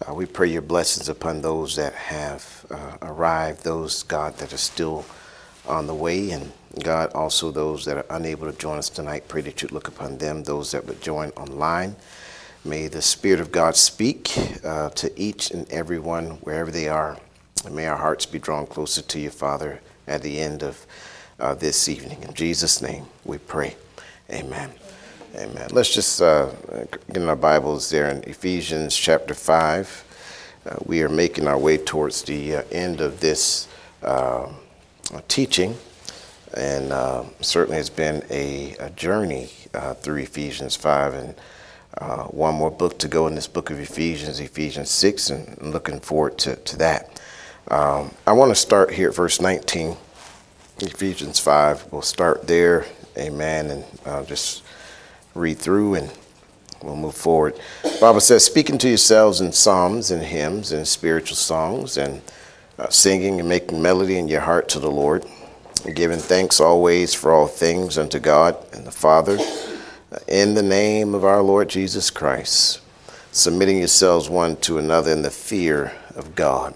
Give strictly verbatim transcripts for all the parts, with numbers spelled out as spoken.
Uh, we pray your blessings upon those that have uh, arrived, those, God, that are still on the way, and God, also those that are unable to join us tonight. Pray that you look upon them, those that would join online. May the Spirit of God speak uh, to each and every one wherever they are. And may our hearts be drawn closer to you, Father, at the end of uh, this evening. In Jesus' name we pray. Amen. Amen. Let's just uh, get in our Bibles there in Ephesians chapter five. Uh, we are making our way towards the uh, end of this uh, teaching, and uh, certainly it's been a, a journey uh, through Ephesians five, and uh, one more book to go in this book of Ephesians, Ephesians six, and I'm looking forward to, to that. Um, I want to start here at verse nineteen, Ephesians five. We'll start there, amen, and I'll just read through and we'll move forward. The Bible says, speaking to yourselves in psalms and hymns and spiritual songs, and uh, singing and making melody in your heart to the Lord, and giving thanks always for all things unto God and the Father, uh, in the name of our Lord Jesus Christ, submitting yourselves one to another in the fear of God.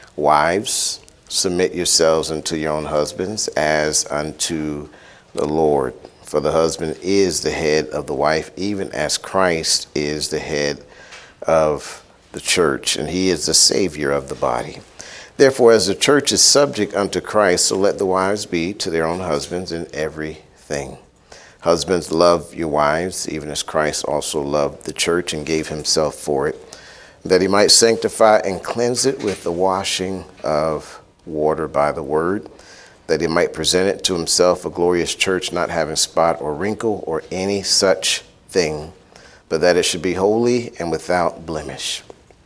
Wives, submit yourselves unto your own husbands as unto the Lord. For the husband is the head of the wife, even as Christ is the head of the church, and he is the Savior of the body. Therefore, as the church is subject unto Christ, so let the wives be to their own husbands in everything. Husbands, love your wives, even as Christ also loved the church and gave himself for it, that he might sanctify and cleanse it with the washing of water by the word, that he might present it to himself a glorious church, not having spot or wrinkle or any such thing, but that it should be holy and without blemish.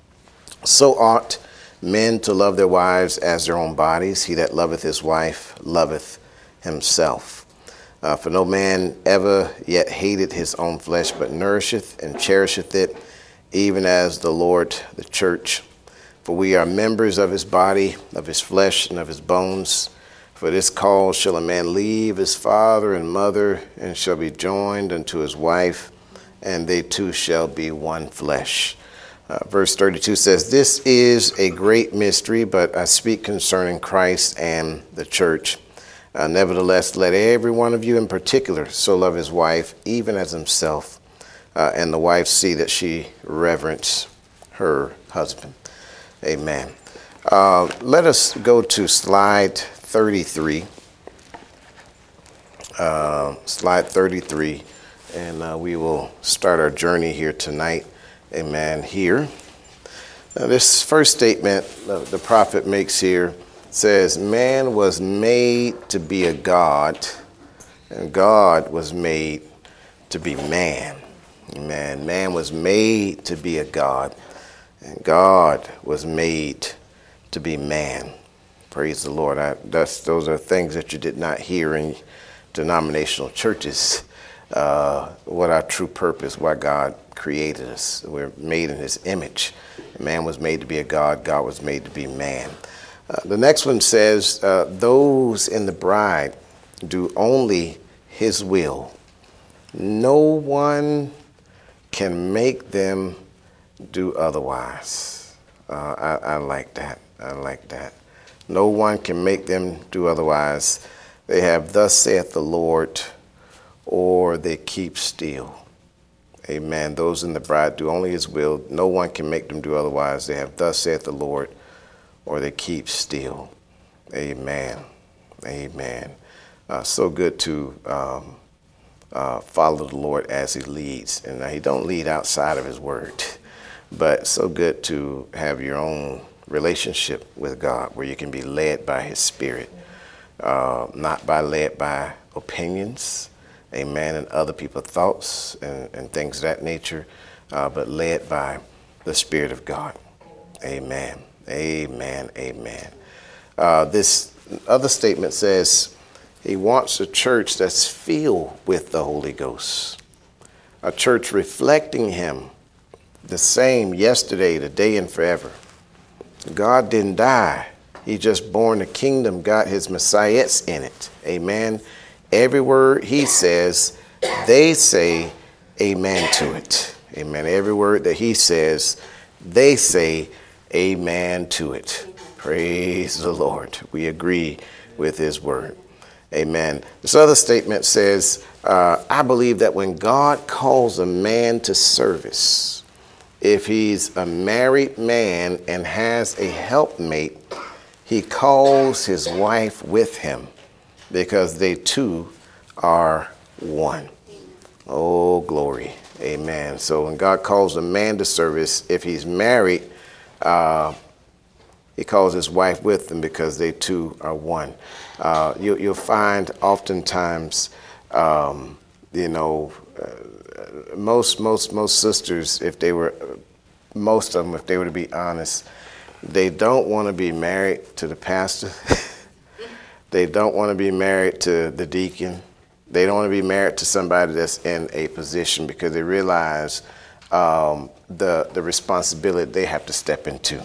So ought men to love their wives as their own bodies. He that loveth his wife loveth himself. Uh, for no man ever yet hated his own flesh, but nourisheth and cherisheth it, even as the Lord the church. For we are members of his body, of his flesh, and of his bones. For this cause shall a man leave his father and mother, and shall be joined unto his wife, and they two shall be one flesh. Uh, verse thirty-two says, this is a great mystery, but I speak concerning Christ and the church. Uh, nevertheless, let every one of you in particular so love his wife, even as himself, uh, and the wife see that she reverence her husband. Amen. Uh, let us go to slide thirty-three. Uh, slide thirty-three, and uh, we will start our journey here tonight. Amen. Here. Now, this first statement uh, the prophet makes here says, man was made to be a God, and God was made to be man. Amen. Man was made to be a God, and God was made to be man. Praise the Lord. I, that's, those are things that you did not hear in denominational churches. Uh, what our true purpose, why God created us. We're made in his image. Man was made to be a God. God was made to be man. Uh, the next one says, uh, those in the bride do only his will. No one can make them do otherwise. Uh, I, I like that. I like that. No one can make them do otherwise. They have thus saith the Lord, or they keep still. Amen. Those in the bride do only his will. No one can make them do otherwise. They have thus saith the Lord, or they keep still. Amen. Amen. Uh, so good to um, uh, follow the Lord as he leads. And he don't lead outside of his word, but so good to have your own relationship with God where you can be led by his spirit, uh, not by led by opinions, amen, and other people's thoughts and, and things of that nature, uh, but led by the Spirit of God. Amen. Amen. Amen. Uh, this other statement says he wants a church that's filled with the Holy Ghost, a church reflecting him the same yesterday, today, and forever. God didn't die. He just born the kingdom, got his messiahs in it. Amen. Every word he says, they say amen to it. Amen. Every word that he says, they say amen to it. Praise the Lord. We agree with his word. Amen. This other statement says, uh, I believe that when God calls a man to service, if he's a married man and has a helpmate, he calls his wife with him because they two are one. Oh, glory. Amen. So when God calls a man to service, if he's married, uh, he calls his wife with him because they two are one. Uh, you, you'll find oftentimes, um, you know, uh, most most most sisters, if they were, most of them, if they were to be honest, they don't want to be married to the pastor. They don't want to be married to the deacon. They don't want to be married to somebody that's in a position because they realize um, the the responsibility they have to step into.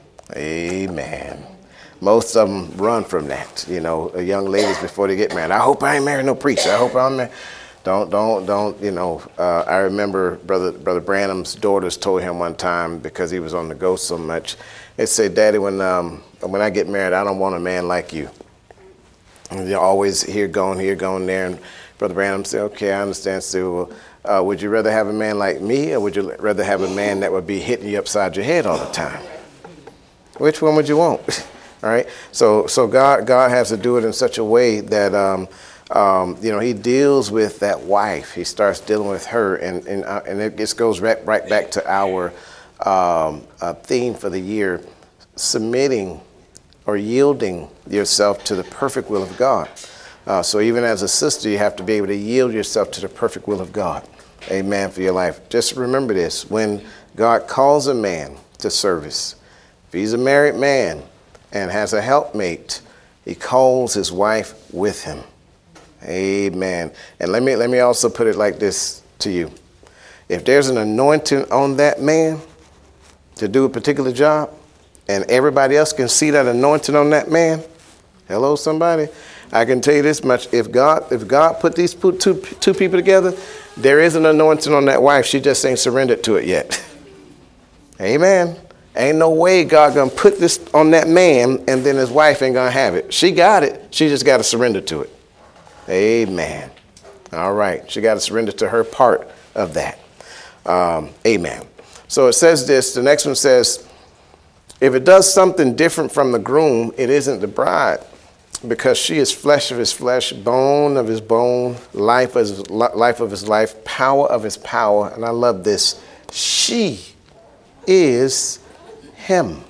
Amen. Most of them run from that. You know, young ladies before they get married. I hope I ain't married no preacher. I hope I'm married. Don't, don't, don't, you know, uh, I remember Brother Brother Branham's daughters told him one time because he was on the go so much. They said, Daddy, when um, when I get married, I don't want a man like you. And you're always here going, here going there. And Brother Branham said, okay, I understand. So uh, would you rather have a man like me or would you rather have a man that would be hitting you upside your head all the time? Which one would you want? All right. So so God God has to do it in such a way that, um, um, you know, he deals with that wife. He starts dealing with her. And and, uh, and it just goes right, right back to our um, uh, theme for the year, submitting or yielding yourself to the perfect will of God. Uh, so even as a sister, you have to be able to yield yourself to the perfect will of God. Amen, for your life. Just remember this. When God calls a man to service, if he's a married man and has a helpmate, he calls his wife with him. Amen. And let me let me also put it like this to you. If there's an anointing on that man to do a particular job, and everybody else can see that anointing on that man, hello, somebody. I can tell you this much. If God if God put these two, two people together, there is an anointing on that wife. She just ain't surrendered to it yet. Amen. Ain't no way God gonna put this on that man and then his wife ain't gonna have it. She got it. She just got to surrender to it. Amen. All right. She got to surrender to her part of that. Um, amen. So it says this. The next one says, if it does something different from the groom, it isn't the bride, because she is flesh of his flesh, bone of his bone, life of his life, of his life, power of his power. And I love this. She is him.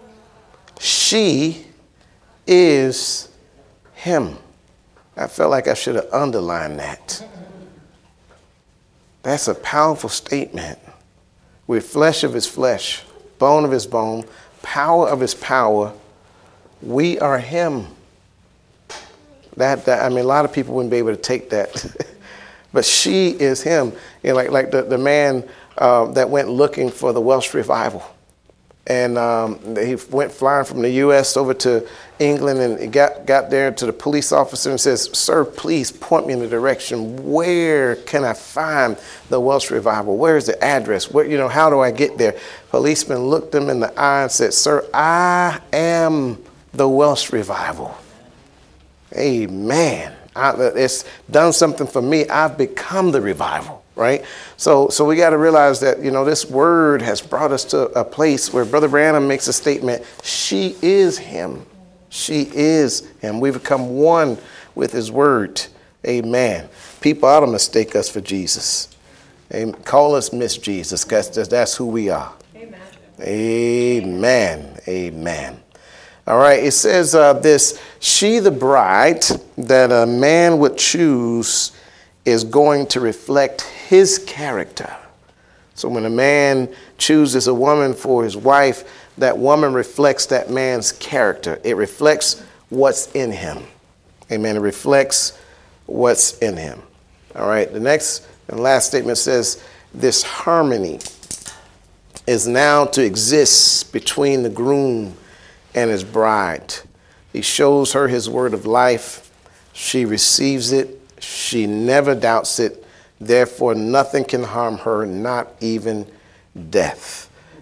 She is him. I felt like I should have underlined that. That's a powerful statement. We're flesh of his flesh, bone of his bone, power of his power. We are him. That, that I mean, a lot of people wouldn't be able to take that. But she is him. You know, like, like the, the man uh, that went looking for the Welsh revival. And um, he went flying from the U S over to England, and he got, got there to the police officer and says, sir, please point me in the direction. Where can I find the Welsh revival? Where is the address? Where, you know, how do I get there? Policeman looked him in the eye and said, sir, I am the Welsh revival. Amen. I, it's done something for me. I've become the revival. Right? So so we got to realize that, you know, this word has brought us to a place where Brother Branham makes a statement. She is him. She is him. We've become one with his word. Amen. People ought to mistake us for Jesus. Amen. Call us Miss Jesus, because that's who we are. Amen. Amen. Amen. All right. It says uh, this, she, the bride that a man would choose, is going to reflect his character. So when a man chooses a woman for his wife, that woman reflects that man's character. It reflects what's in him. Amen. It reflects what's in him. All right. The next and last statement says, this harmony is now to exist between the groom and his bride. He shows her his word of life. She receives it. She never doubts it. Therefore, nothing can harm her, not even death.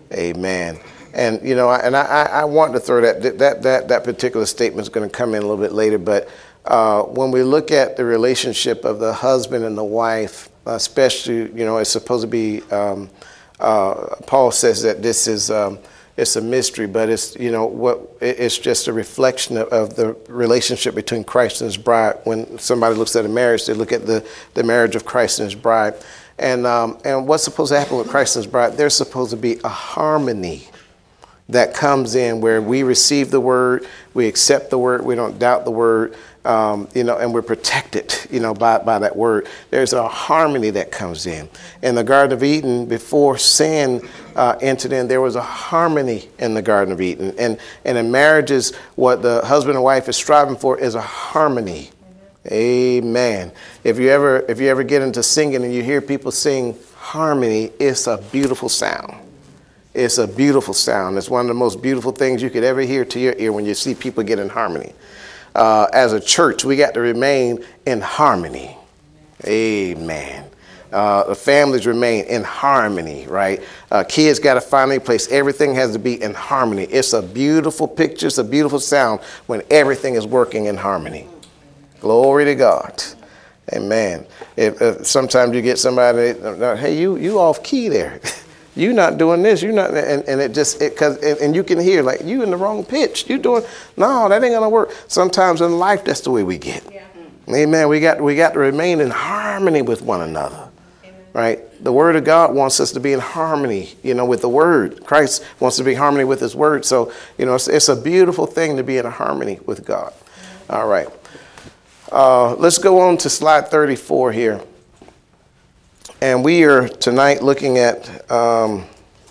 Amen. And, you know, and I, I, I want to throw that, that, that, that particular statement is going to come in a little bit later. But uh, when we look at the relationship of the husband and the wife, especially, you know, it's supposed to be, um, uh, Paul says that this is, um, it's a mystery, but it's, you know, what it's just a reflection of, of the relationship between Christ and his bride. When somebody looks at a marriage, they look at the, the marriage of Christ and his bride. And, um, and what's supposed to happen with Christ and his bride? There's supposed to be a harmony that comes in where we receive the word, we accept the word, we don't doubt the word, um, you know, and we're protected, you know, by, by that word. There's a harmony that comes in. In the Garden of Eden, before sin uh, entered in, there was a harmony in the Garden of Eden. And, and in marriages, what the husband and wife is striving for is a harmony. Amen. If you ever, if you ever get into singing and you hear people sing harmony, it's a beautiful sound. It's a beautiful sound. It's one of the most beautiful things you could ever hear to your ear when you see people get in harmony. Uh, as a church, we got to remain in harmony. Amen. Uh, the families remain in harmony, right? Uh, kids got to find a place. Everything has to be in harmony. It's a beautiful picture. It's a beautiful sound when everything is working in harmony. Glory to God. Amen. If, if sometimes you get somebody, hey, you you off key there. You not doing this, you not, and, and it just, it, cause, and, and you can hear like, you in the wrong pitch, you doing, no, that ain't gonna work. Sometimes in life, that's the way we get. Yeah. Amen, we got, we got to remain in harmony with one another, Amen. Right? The word of God wants us to be in harmony, you know, with the word. Christ wants to be in harmony with his word. So, you know, it's, it's a beautiful thing to be in harmony with God. Amen. All right. Uh, let's go on to slide thirty-four here. And we are tonight looking at um,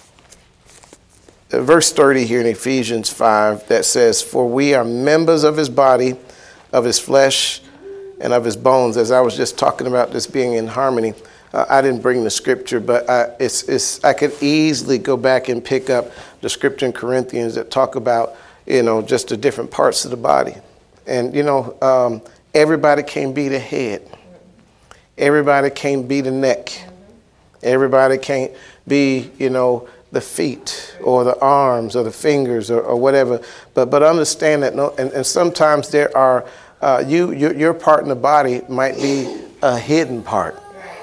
verse thirty here in Ephesians five that says, for we are members of his body, of his flesh, and of his bones. As I was just talking about this being in harmony, uh, I didn't bring the scripture, but I, it's, it's, I could easily go back and pick up the scripture in Corinthians that talk about, you know, just the different parts of the body. And, you know, um, everybody can't be the head. Everybody can't be the neck. Everybody can't be, you know, the feet or the arms or the fingers or, or whatever. But but understand that, no, and, and sometimes there are, uh, you your, your part in the body might be a hidden part.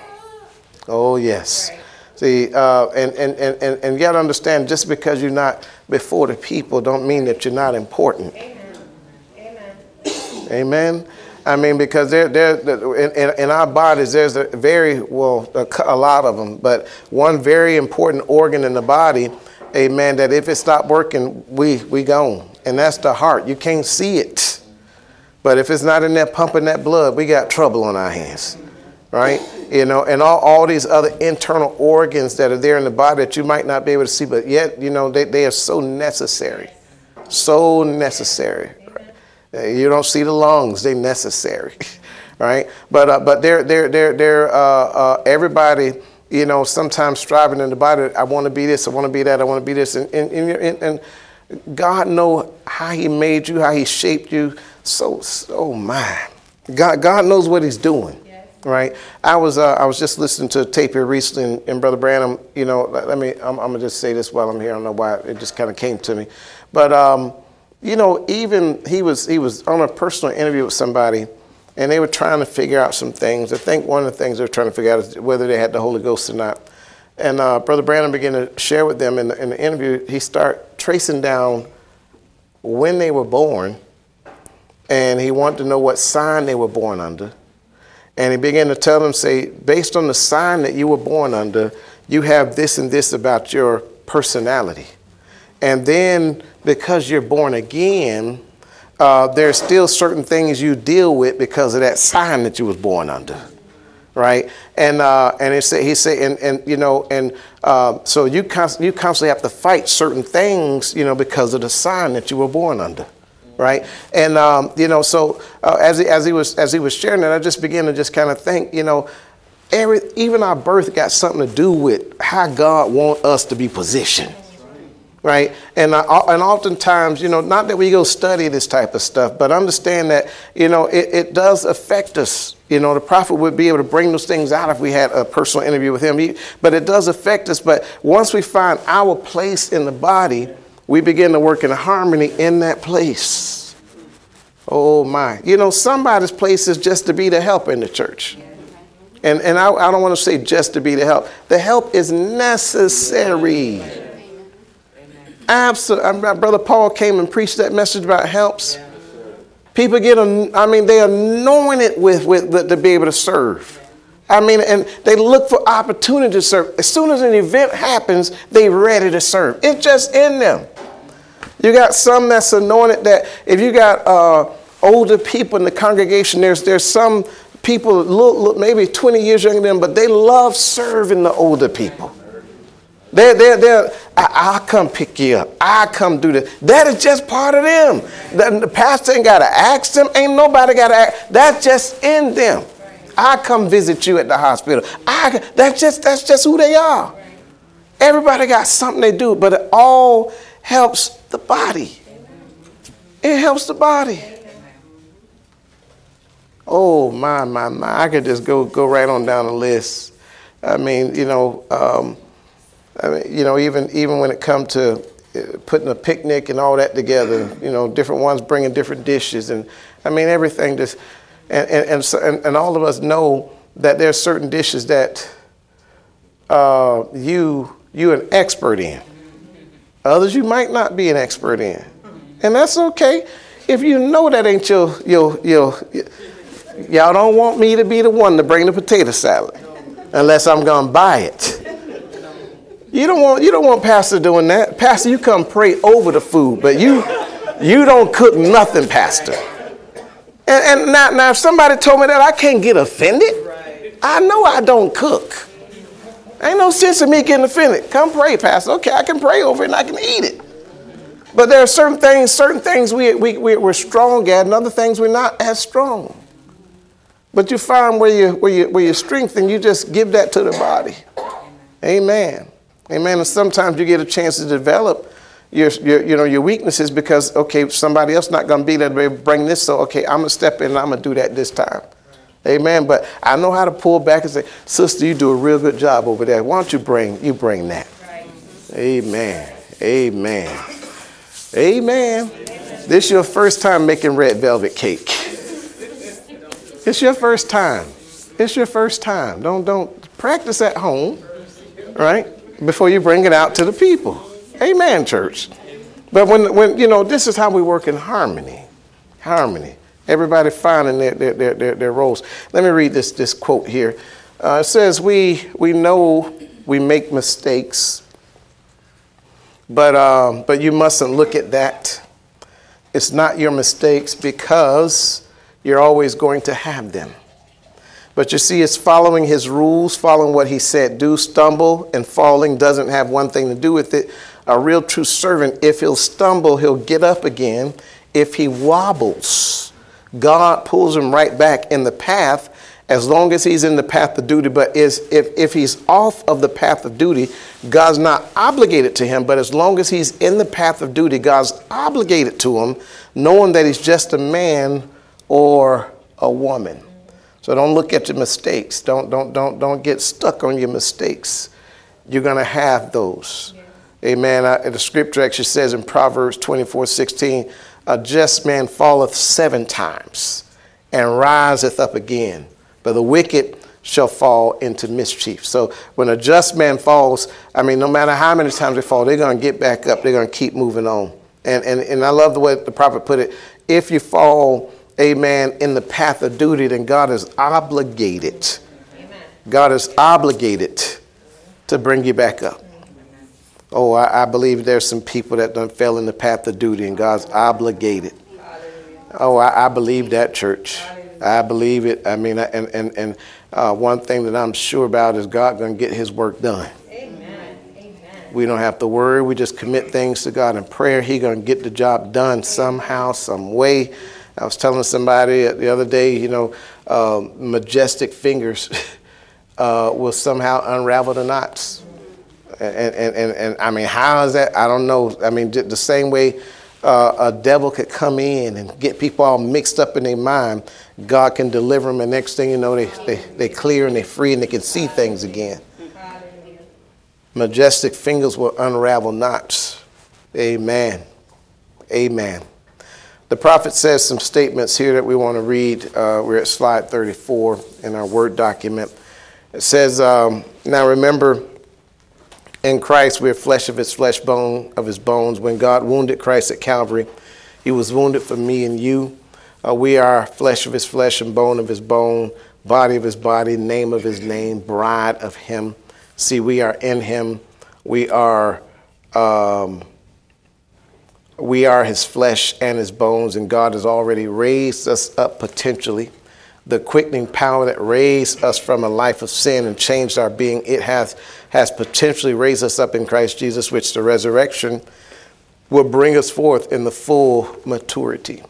Oh, yes. See, uh, and, and, and, and, and you got to understand, just because you're not before the people don't mean that you're not important. Amen. Amen. Amen. I mean, because there, there, in, in our bodies, there's a very, well, a, a lot of them, but one very important organ in the body, amen, that if it stopped working, we, we gone. And that's the heart. You can't see it. But if it's not in there pumping that blood, we got trouble on our hands, right? You know, and all, all these other internal organs that are there in the body that you might not be able to see, but yet, you know, they, they are so necessary, so necessary. You don't see the lungs; they're necessary, right? But uh, but they're they're they're they're uh, uh, everybody, you know, sometimes striving in the body. I want to be this. I want to be that. I want to be this. And and, and and God know how He made you, how He shaped you. So so my God God knows what He's doing, yes. Right? I was uh, I was just listening to a tape here recently, and, and Brother Branham, you know, let me I'm, I'm gonna just say this while I'm here. I don't know why it just kind of came to me, but. Um, You know, even he was he was on a personal interview with somebody, and they were trying to figure out some things. I think one of the things they were trying to figure out is whether they had the Holy Ghost or not. And uh, Brother Branham began to share with them in the, in the interview. He started tracing down when they were born, and he wanted to know what sign they were born under. And he began to tell them, say, based on the sign that you were born under, you have this and this about your personality. And then because you're born again, uh, there's still certain things you deal with because of that sign that you was born under, right? And uh, and it say, he said, and, and you know, and uh, so you const- you constantly have to fight certain things, you know, because of the sign that you were born under, right? And um, you know, so uh, as he, as he was as he was sharing that, I just began to just kind of think, you know, every even our birth got something to do with how God wants us to be positioned. right? And uh, and oftentimes, you know, not that we go study this type of stuff, but understand that, you know, it, it does affect us. You know, the prophet would be able to bring those things out if we had a personal interview with him. He, but it does affect us. But once we find our place in the body, we begin to work in harmony in that place. Oh, my. You know, somebody's place is just to be the help in the church. And, and I, I don't want to say just to be the help. The help is necessary. Absolutely. Brother Paul came and preached that message about helps. People get, I mean, they are anointed with, with, with to be able to serve. I mean, and they look for opportunity to serve. As soon as an event happens, they're ready to serve. It's just in them. You got some that's anointed that if you got uh, older people in the congregation, there's there's some people look, look, maybe twenty years younger than them, but they love serving the older people. They're, they're, they're, I, I'll come pick you up. I'll come do this. That is just part of them. The, the pastor ain't got to ask them. Ain't nobody got to ask. That's just in them. I come visit you at the hospital. I, that's just that's just who they are. Everybody got something they do, but it all helps the body. It helps the body. Oh, my, my, my. I could just go go right on down the list. I mean, you know, um, I mean, you know, even even when it comes to putting a picnic and all that together, you know, different ones bringing different dishes. And, I mean, everything just, and and and, so, and, and all of us know that there's certain dishes that uh, you, you're an expert in. Others you might not be an expert in. And that's okay. If you know that ain't your, your, your, your y'all don't want me to be the one to bring the potato salad unless I'm going to buy it. You don't want you don't want Pastor doing that. Pastor, you come pray over the food, but you you don't cook nothing, Pastor. And, and now, now if somebody told me that, I can't get offended. I know I don't cook. Ain't no sense in me getting offended. Come pray, Pastor. Okay, I can pray over it and I can eat it. But there are certain things, certain things we, we, we, we're strong at and other things we're not as strong. But you find where, you, where, you, where you're strength and you just give that to the body. Amen. Amen. And sometimes you get a chance to develop your, your, you know, your weaknesses because, okay, somebody else not going to be there to bring this. So, okay, I'm going to step in and I'm going to do that this time. Amen. But I know how to pull back and say, sister, you do a real good job over there. Why don't you bring, you bring that? Right. Amen. Amen. Amen. Amen. This is your first time making red velvet cake. It's your first time. It's your first time. Don't, don't practice at home, right? Before you bring it out to the people. Amen, church. But when, when you know, this is how we work in harmony. Harmony. Everybody finding their, their, their, their, their roles. Let me read this, this quote here. Uh, it says, we, we know we make mistakes, but, um, but you mustn't look at that. It's not your mistakes because you're always going to have them. But you see, it's following his rules, following what he said. Do stumble and falling doesn't have one thing to do with it. A real true servant, if he'll stumble, he'll get up again. If he wobbles, God pulls him right back in the path as long as he's in the path of duty. But is if, if he's off of the path of duty, God's not obligated to him. But as long as he's in the path of duty, God's obligated to him, knowing that he's just a man or a woman. So don't look at your mistakes. Don't, don't, don't, don't get stuck on your mistakes. You're going to have those. Yeah. Amen. I, the scripture actually says in Proverbs twenty-four sixteen, a just man falleth seven times and riseth up again, but the wicked shall fall into mischief. So when a just man falls, I mean, no matter how many times they fall, they're going to get back up. They're going to keep moving on. And, and, and I love the way the prophet put it. If you fall, amen, in the path of duty, then God is obligated. Amen. God is obligated to bring you back up. Oh, I, I believe there's some people that done fell in the path of duty and God's obligated. Oh, I, I believe that, church. I believe it. I mean, and and and uh, one thing that I'm sure about is God going to get his work done. Amen. Amen. We don't have to worry. We just commit things to God in prayer. He's going to get the job done somehow, some way. I was telling somebody the other day, you know, um, majestic fingers uh, will somehow unravel the knots. And, and, and, and I mean, how is that? I don't know. I mean, the same way uh, a devil could come in and get people all mixed up in their mind, God can deliver them. And next thing you know, they, they, they clear and they're free and they can see things again. Majestic fingers will unravel knots. Amen. Amen. The prophet says some statements here that we want to read. Uh, we're at slide thirty-four in our Word document. It says, um, now remember, in Christ, we're flesh of his flesh, bone of his bones. When God wounded Christ at Calvary, he was wounded for me and you. Uh, we are flesh of his flesh and bone of his bone, body of his body, name of his name, bride of him. See, we are in him. We are um, we are his flesh and his bones, and God has already raised us up potentially. The quickening power that raised us from a life of sin and changed our being, it has, has potentially raised us up in Christ Jesus, which the resurrection will bring us forth in the full maturity.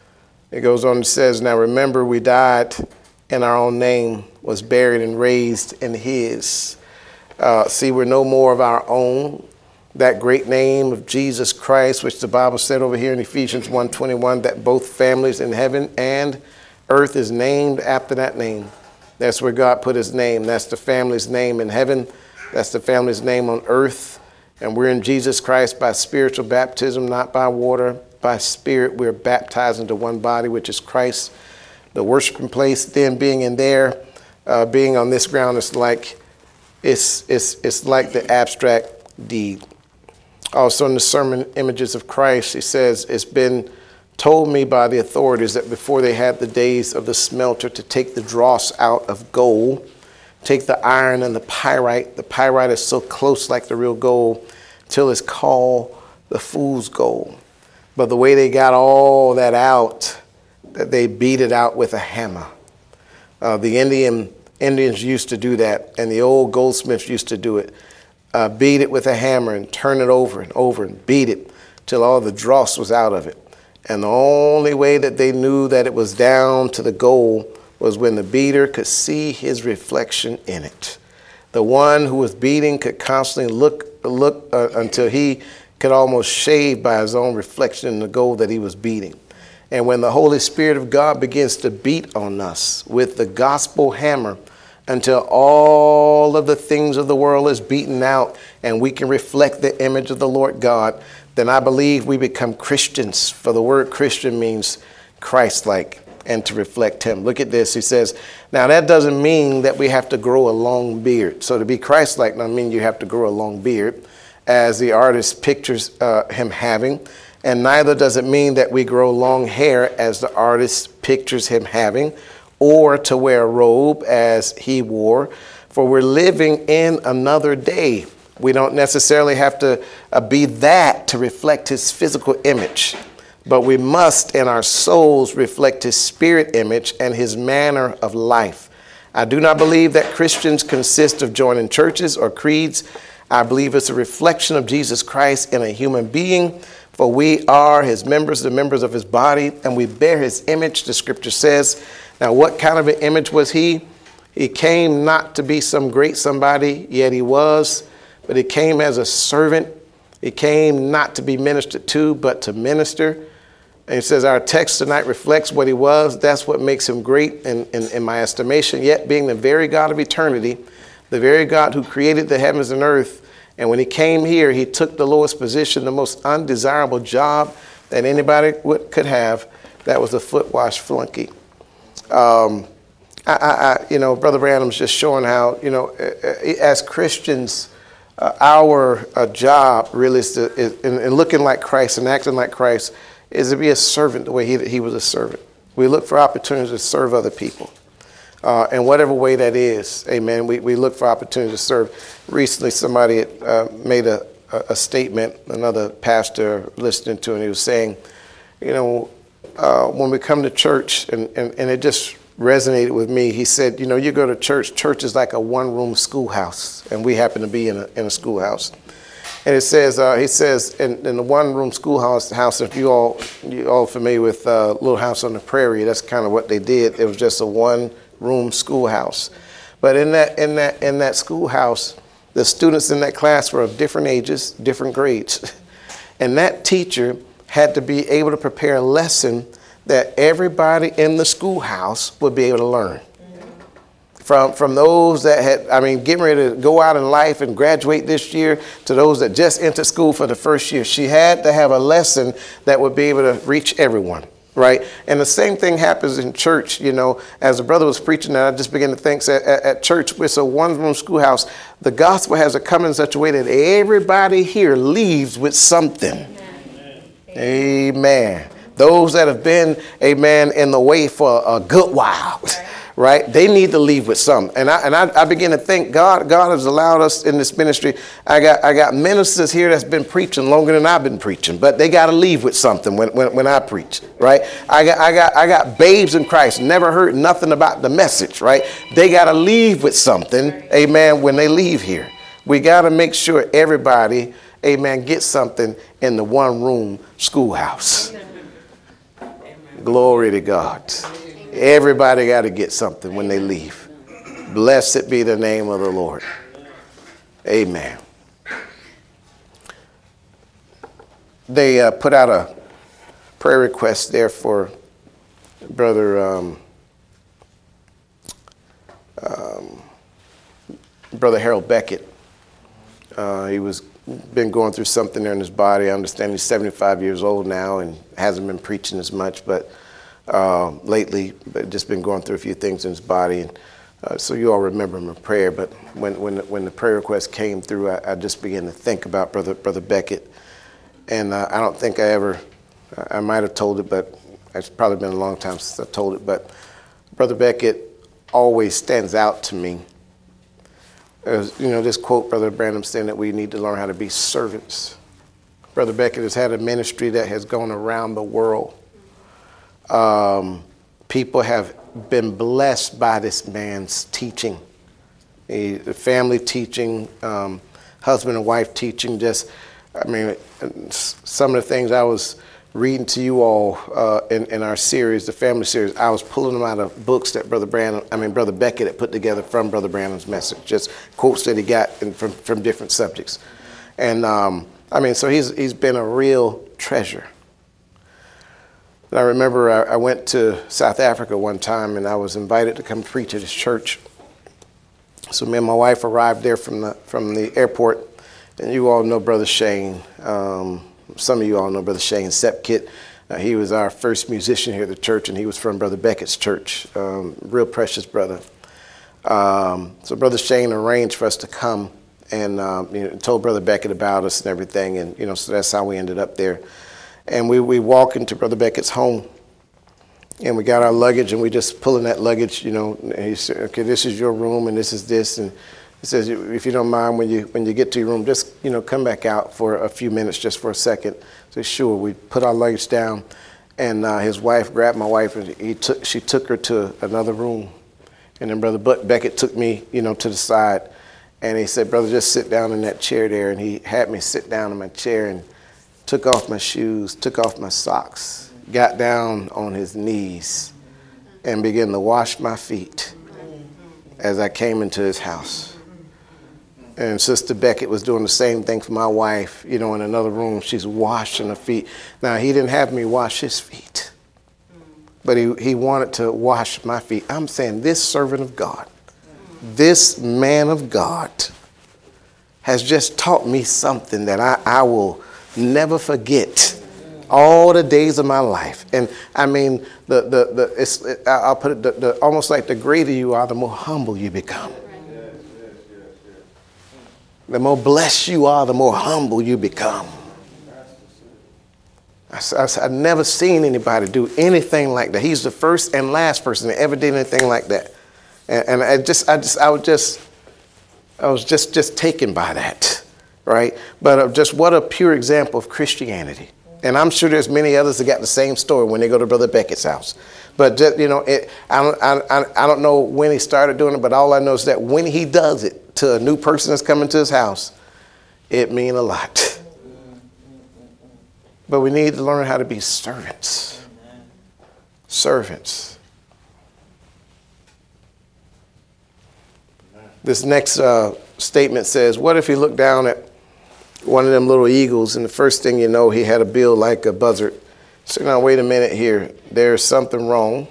It goes on and says, now remember, we died in our own name, was buried and raised in his. Uh, see, we're no more of our own. That great name of Jesus Christ, which the Bible said over here in Ephesians one twenty-one, that both families in heaven and earth is named after that name. That's where God put his name. That's the family's name in heaven. That's the family's name on earth. And we're in Jesus Christ by spiritual baptism, not by water. By spirit, we're baptized into one body, which is Christ. The worshiping place, then being in there, uh, being on this ground, is like it's it's it's like the abstract deed. Also in the sermon Images of Christ, he says, it's been told me by the authorities that before they had the days of the smelter to take the dross out of gold, take the iron and the pyrite. The pyrite is so close like the real gold till it's called the fool's gold. But the way they got all that out, that they beat it out with a hammer. Uh, the Indian Indians used to do that, and the old goldsmiths used to do it. Uh, beat it with a hammer and turn it over and over and beat it till all the dross was out of it. And the only way that they knew that it was down to the gold was when the beater could see his reflection in it. The one who was beating could constantly look look uh, until he could almost shave by his own reflection in the gold that he was beating. And when the Holy Spirit of God begins to beat on us with the gospel hammer until all of the things of the world is beaten out and we can reflect the image of the Lord God, then I believe we become Christians. For the word Christian means Christ-like and to reflect him. Look at this. He says, now that doesn't mean that we have to grow a long beard. So to be Christ-like doesn't mean you have to grow a long beard, as the artist pictures uh, him having. And neither does it mean that we grow long hair, as the artist pictures him having, or to wear a robe as he wore. For we're living in another day. We don't necessarily have to uh, be that to reflect his physical image, but we must in our souls reflect his spirit image and his manner of life. I do not believe that Christians consist of joining churches or creeds. I believe it's a reflection of Jesus Christ in a human being, for we are his members, the members of his body, and we bear his image, the scripture says. Now, what kind of an image was he? He came not to be some great somebody, yet he was, but he came as a servant. He came not to be ministered to, but to minister. And it says our text tonight reflects what he was. That's what makes him great in, in, in my estimation, yet being the very God of eternity, the very God who created the heavens and earth. And when he came here, he took the lowest position, the most undesirable job that anybody would, could have. That was a foot wash flunky. Um, I, I, I, you know, Brother Branham's just showing how, you know, as Christians, uh, our uh, job really is to, is, in, in looking like Christ and acting like Christ, is to be a servant the way he, he was a servant. We look for opportunities to serve other people. Uh, in whatever way that is, amen, we, we look for opportunities to serve. Recently, somebody uh, made a, a statement, another pastor listening to, and he was saying, you know, uh, when we come to church, and, and, and it just resonated with me, he said, you know, you go to church, church is like a one-room schoolhouse, and we happen to be in a, in a schoolhouse. And it says, uh, he says, in, in the one-room schoolhouse, house, if you all you all familiar with uh, Little House on the Prairie, that's kind of what they did. It was just a one-room schoolhouse. But in that in that in that schoolhouse, the students in that class were of different ages, different grades. And that teacher had to be able to prepare a lesson that everybody in the schoolhouse would be able to learn. From, from those that had, I mean, getting ready to go out in life and graduate this year to those that just entered school for the first year. She had to have a lesson that would be able to reach everyone, right? And the same thing happens in church. You know, as the brother was preaching, and I just began to think at, at, at church, it's a one-room schoolhouse. The gospel has to come in such a way that everybody here leaves with something. Amen. Amen. Those that have been, amen, in the way for a good while. Right. Right? They need to leave with something. And I and I, I begin to think God God has allowed us in this ministry. I got I got ministers here that's been preaching longer than I've been preaching, but they got to leave with something when, when, when I preach, right? I got I got I got babes in Christ, never heard nothing about the message, right? They got to leave with something, amen, when they leave here. We got to make sure everybody, amen, gets something in the one room schoolhouse. Amen. Glory to God. Everybody got to get something when they leave. Blessed be the name of the Lord. Amen. They uh, put out a prayer request there for Brother um, um, Brother Harold Beckett. Uh, he was been going through something there in his body. I understand he's seventy-five years old now and hasn't been preaching as much, but Uh, lately, but just been going through a few things in his body, and uh, so you all remember him in prayer. But when when when the prayer request came through, I, I just began to think about brother brother Beckett, and uh, I don't think I ever, I might have told it, but it's probably been a long time since I told it. But Brother Beckett always stands out to me. As, you know, this quote, Brother Branham saying that we need to learn how to be servants. Brother Beckett has had a ministry that has gone around the world. Um, people have been blessed by this man's teaching, a family teaching, um, husband and wife teaching. Just, I mean, some of the things I was reading to you all uh, in, in our series, the family series, I was pulling them out of books that Brother Branham, I mean, Brother Beckett had put together from Brother Branham's message, just quotes that he got in, from, from different subjects. And, um, I mean, so he's he's been a real treasure. I remember I, I went to South Africa one time, and I was invited to come preach at his church. So me and my wife arrived there from the from the airport, and you all know Brother Shane. Um, some of you all know Brother Shane Sepkit. Uh, he was our first musician here at the church, and he was from Brother Beckett's church. Um, real precious brother. Um, so Brother Shane arranged for us to come, and um, you know, told Brother Beckett about us and everything, and you know, so that's how we ended up there. And we, we walk into Brother Beckett's home, and we got our luggage, and we just pulling that luggage, you know, and he said, okay, this is your room, and this is this. And he says, if you don't mind, when you when you get to your room, just, you know, come back out for a few minutes, just for a second. So sure, we put our luggage down, and uh, his wife grabbed my wife, and he took she took her to another room. And then Brother Beckett took me, you know, to the side, and he said, brother, just sit down in that chair there. And he had me sit down in my chair, and took off my shoes, took off my socks, got down on his knees, and began to wash my feet as I came into his house. And Sister Beckett was doing the same thing for my wife, you know, in another room. She's washing her feet. Now, he didn't have me wash his feet, but he, he wanted to wash my feet. I'm saying this servant of God, this man of God has just taught me something that I, I will never forget all the days of my life. And I mean, the the the it's, it, I'll put it the, the, almost like the greater you are, the more humble you become. The more blessed you are, the more humble you become. I, I, I've never seen anybody do anything like that. He's the first and last person that ever did anything like that. And, and I just, I just, I was just, I was just, just taken by that. Right? But uh, just what a pure example of Christianity. And I'm sure there's many others that got the same story when they go to Brother Beckett's house. But, just, you know, it, I, don't, I, I don't know when he started doing it, but all I know is that when he does it to a new person that's coming to his house, it means a lot. But we need to learn how to be servants. Servants. This next uh, statement says, what if he looked down at one of them little eagles and the first thing you know, he had a bill like a buzzard? So now, wait a minute here. There's something wrong.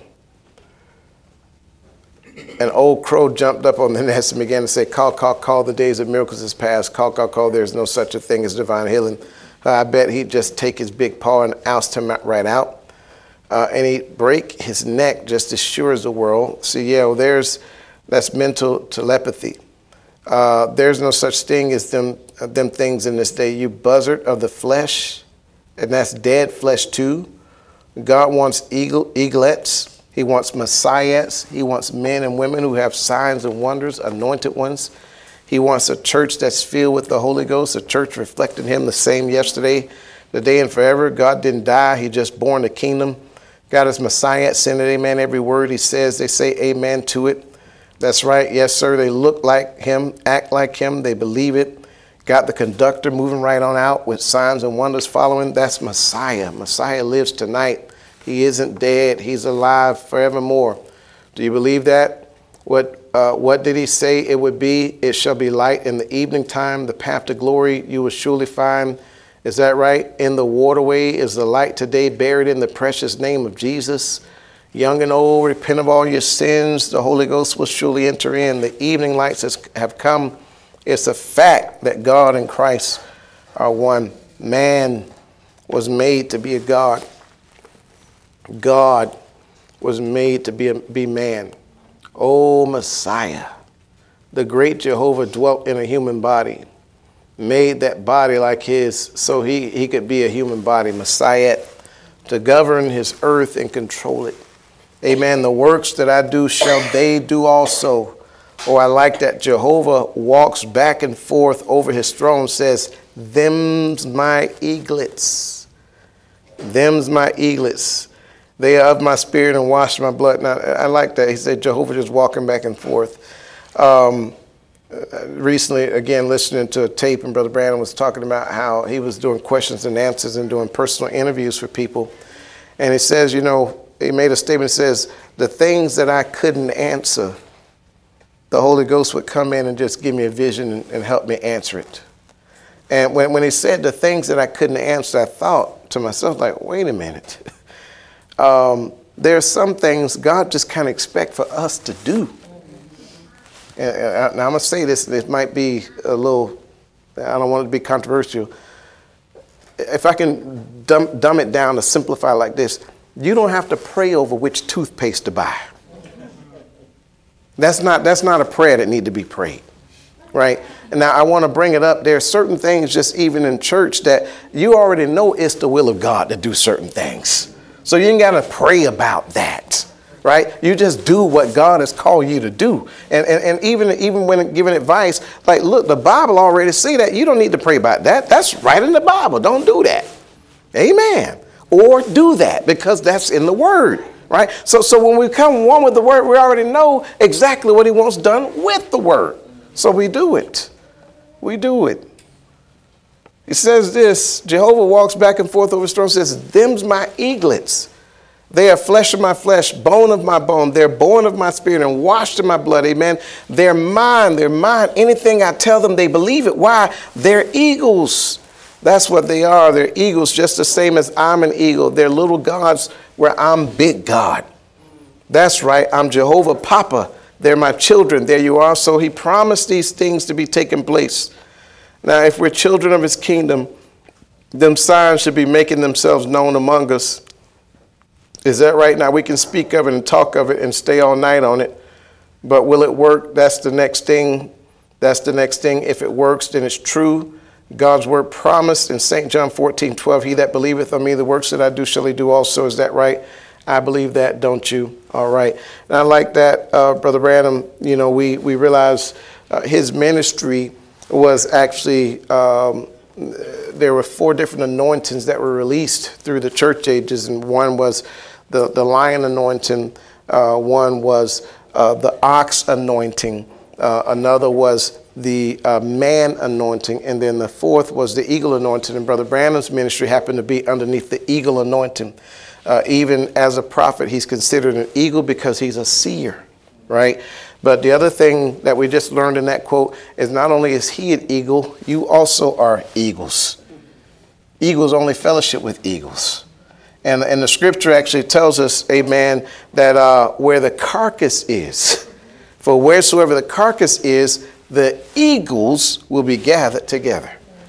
An old crow jumped up on the nest and began to say, call, call, call, the days of miracles is past. Call, call, call, there's no such a thing as divine healing. I bet he'd just take his big paw and oust him right out. Uh, and he'd break his neck just as sure as the world. See, yeah, well, there's, that's mental telepathy. Uh, there's no such thing as them, uh, them things in this day. You buzzard of the flesh, and that's dead flesh too. God wants eagle, eaglets. He wants messiahs. He wants men and women who have signs and wonders, anointed ones. He wants a church that's filled with the Holy Ghost, a church reflecting him the same yesterday, today, and forever. God didn't die. He just born the kingdom. Got his messiah, send it, amen. Every word he says, they say amen to it. That's right. Yes, sir. They look like him, act like him. They believe it. Got the conductor moving right on out with signs and wonders following. That's Messiah. Messiah lives tonight. He isn't dead. He's alive forevermore. Do you believe that? What uh, what did he say it would be? It shall be light in the evening time. The path to glory you will surely find. Is that right? In the waterway is the light today, buried in the precious name of Jesus. Young and old, repent of all your sins. The Holy Ghost will surely enter in. The evening lights has, have come. It's a fact that God and Christ are one. Man was made to be a God. God was made to be, a, be man. Oh, Messiah, the great Jehovah dwelt in a human body, made that body like his so he, he could be a human body, Messiah, to govern his earth and control it. Amen. The works that I do shall they do also. Oh, I like that. Jehovah walks back and forth over his throne, says, them's my eaglets. Them's my eaglets. They are of my spirit and washed my blood. Now, I like that. He said Jehovah just walking back and forth. Um, recently, again, listening to a tape, and Brother Branham was talking about how he was doing questions and answers and doing personal interviews for people. And he says, you know, he made a statement that says, the things that I couldn't answer, the Holy Ghost would come in and just give me a vision and, and help me answer it. And when, when he said the things that I couldn't answer, I thought to myself, like, wait a minute. Um, there are some things God just kind of expect for us to do. And, and now I'm going to say this, and it might be a little, I don't want it to be controversial. If I can dumb, dumb it down to simplify like this, you don't have to pray over which toothpaste to buy. That's not, that's not a prayer that need to be prayed, right? And now I want to bring it up. There are certain things just even in church that you already know it's the will of God to do certain things. So you ain't got to pray about that, right? You just do what God has called you to do. And, and, and even, even when giving advice, like, look, the Bible already say that. You don't need to pray about that. That's right in the Bible. Don't do that. Amen. Or do that because that's in the word, right? So, so when we come one with the word, we already know exactly what he wants done with the word. So we do it. We do it. He says this, Jehovah walks back and forth over his throne, says, them's my eaglets. They are flesh of my flesh, bone of my bone. They're born of my spirit and washed in my blood. Amen. They're mine. They're mine. Anything I tell them, they believe it. Why? They're eagles. That's what they are. They're eagles, just the same as I'm an eagle. They're little gods where I'm big God. That's right. I'm Jehovah Papa. They're my children. There you are. So he promised these things to be taking place. Now, if we're children of his kingdom, them signs should be making themselves known among us. Is that right? Now, we can speak of it and talk of it and stay all night on it. But will it work? That's the next thing. That's the next thing. If it works, then it's true. God's word promised in Saint John fourteen twelve, he that believeth on me, the works that I do shall he do also. Is that right? I believe that, don't you? All right. And I like that, uh, Brother Branham. You know, we, we realize uh, his ministry was actually, um, there were four different anointings that were released through the church ages. And one was the, the lion anointing. Uh, one was uh, the ox anointing. Uh, another was the uh, man anointing. And then the fourth was the eagle anointing. And Brother Branham's ministry happened to be underneath the eagle anointing. Uh, even as a prophet, he's considered an eagle because he's a seer, right? But the other thing that we just learned in that quote is not only is he an eagle, you also are eagles. Eagles only fellowship with eagles. And, and the scripture actually tells us, amen, that uh, where the carcass is, for wheresoever the carcass is, the eagles will be gathered together.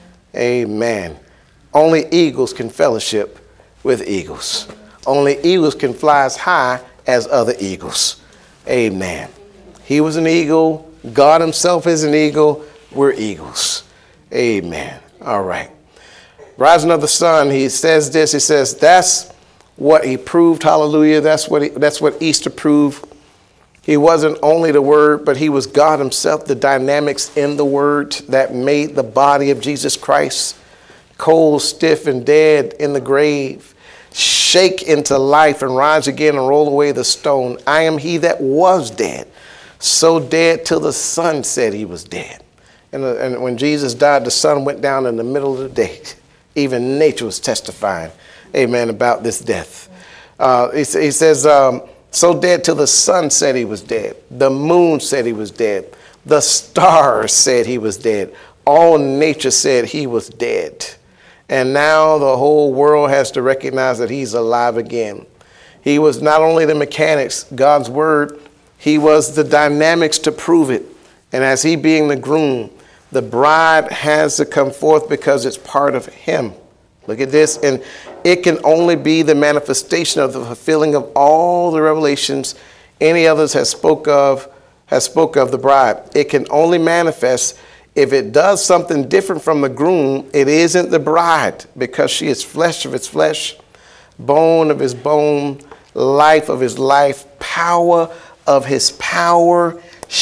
Amen. Only eagles can fellowship with eagles. Only eagles can fly as high as other eagles. Amen. He was an eagle. God himself is an eagle. We're eagles. Amen. All right. Rising of the sun, he says this, he says, that's what he proved, hallelujah. That's what he, that's what Easter proved. He wasn't only the Word, but he was God himself, the dynamics in the Word that made the body of Jesus Christ cold, stiff, and dead in the grave, shake into life and rise again and roll away the stone. I am he that was dead, so dead till the sun said he was dead. And, uh, and when Jesus died, the sun went down in the middle of the day. Even nature was testifying, amen, about this death. Uh, he, he says, um, so dead till the sun said he was dead. The moon said he was dead. The stars said he was dead. All nature said he was dead. And now the whole world has to recognize that he's alive again. He was not only the mechanics, God's word, he was the dynamics to prove it. And as he being the groom, the bride has to come forth because it's part of him. Look at this. And it can only be the manifestation of the fulfilling of all the revelations any others has spoke of, has spoke of the bride. It can only manifest if it does something different from the groom. It isn't the bride, because she is flesh of his flesh, bone of his bone, life of his life, power of his power.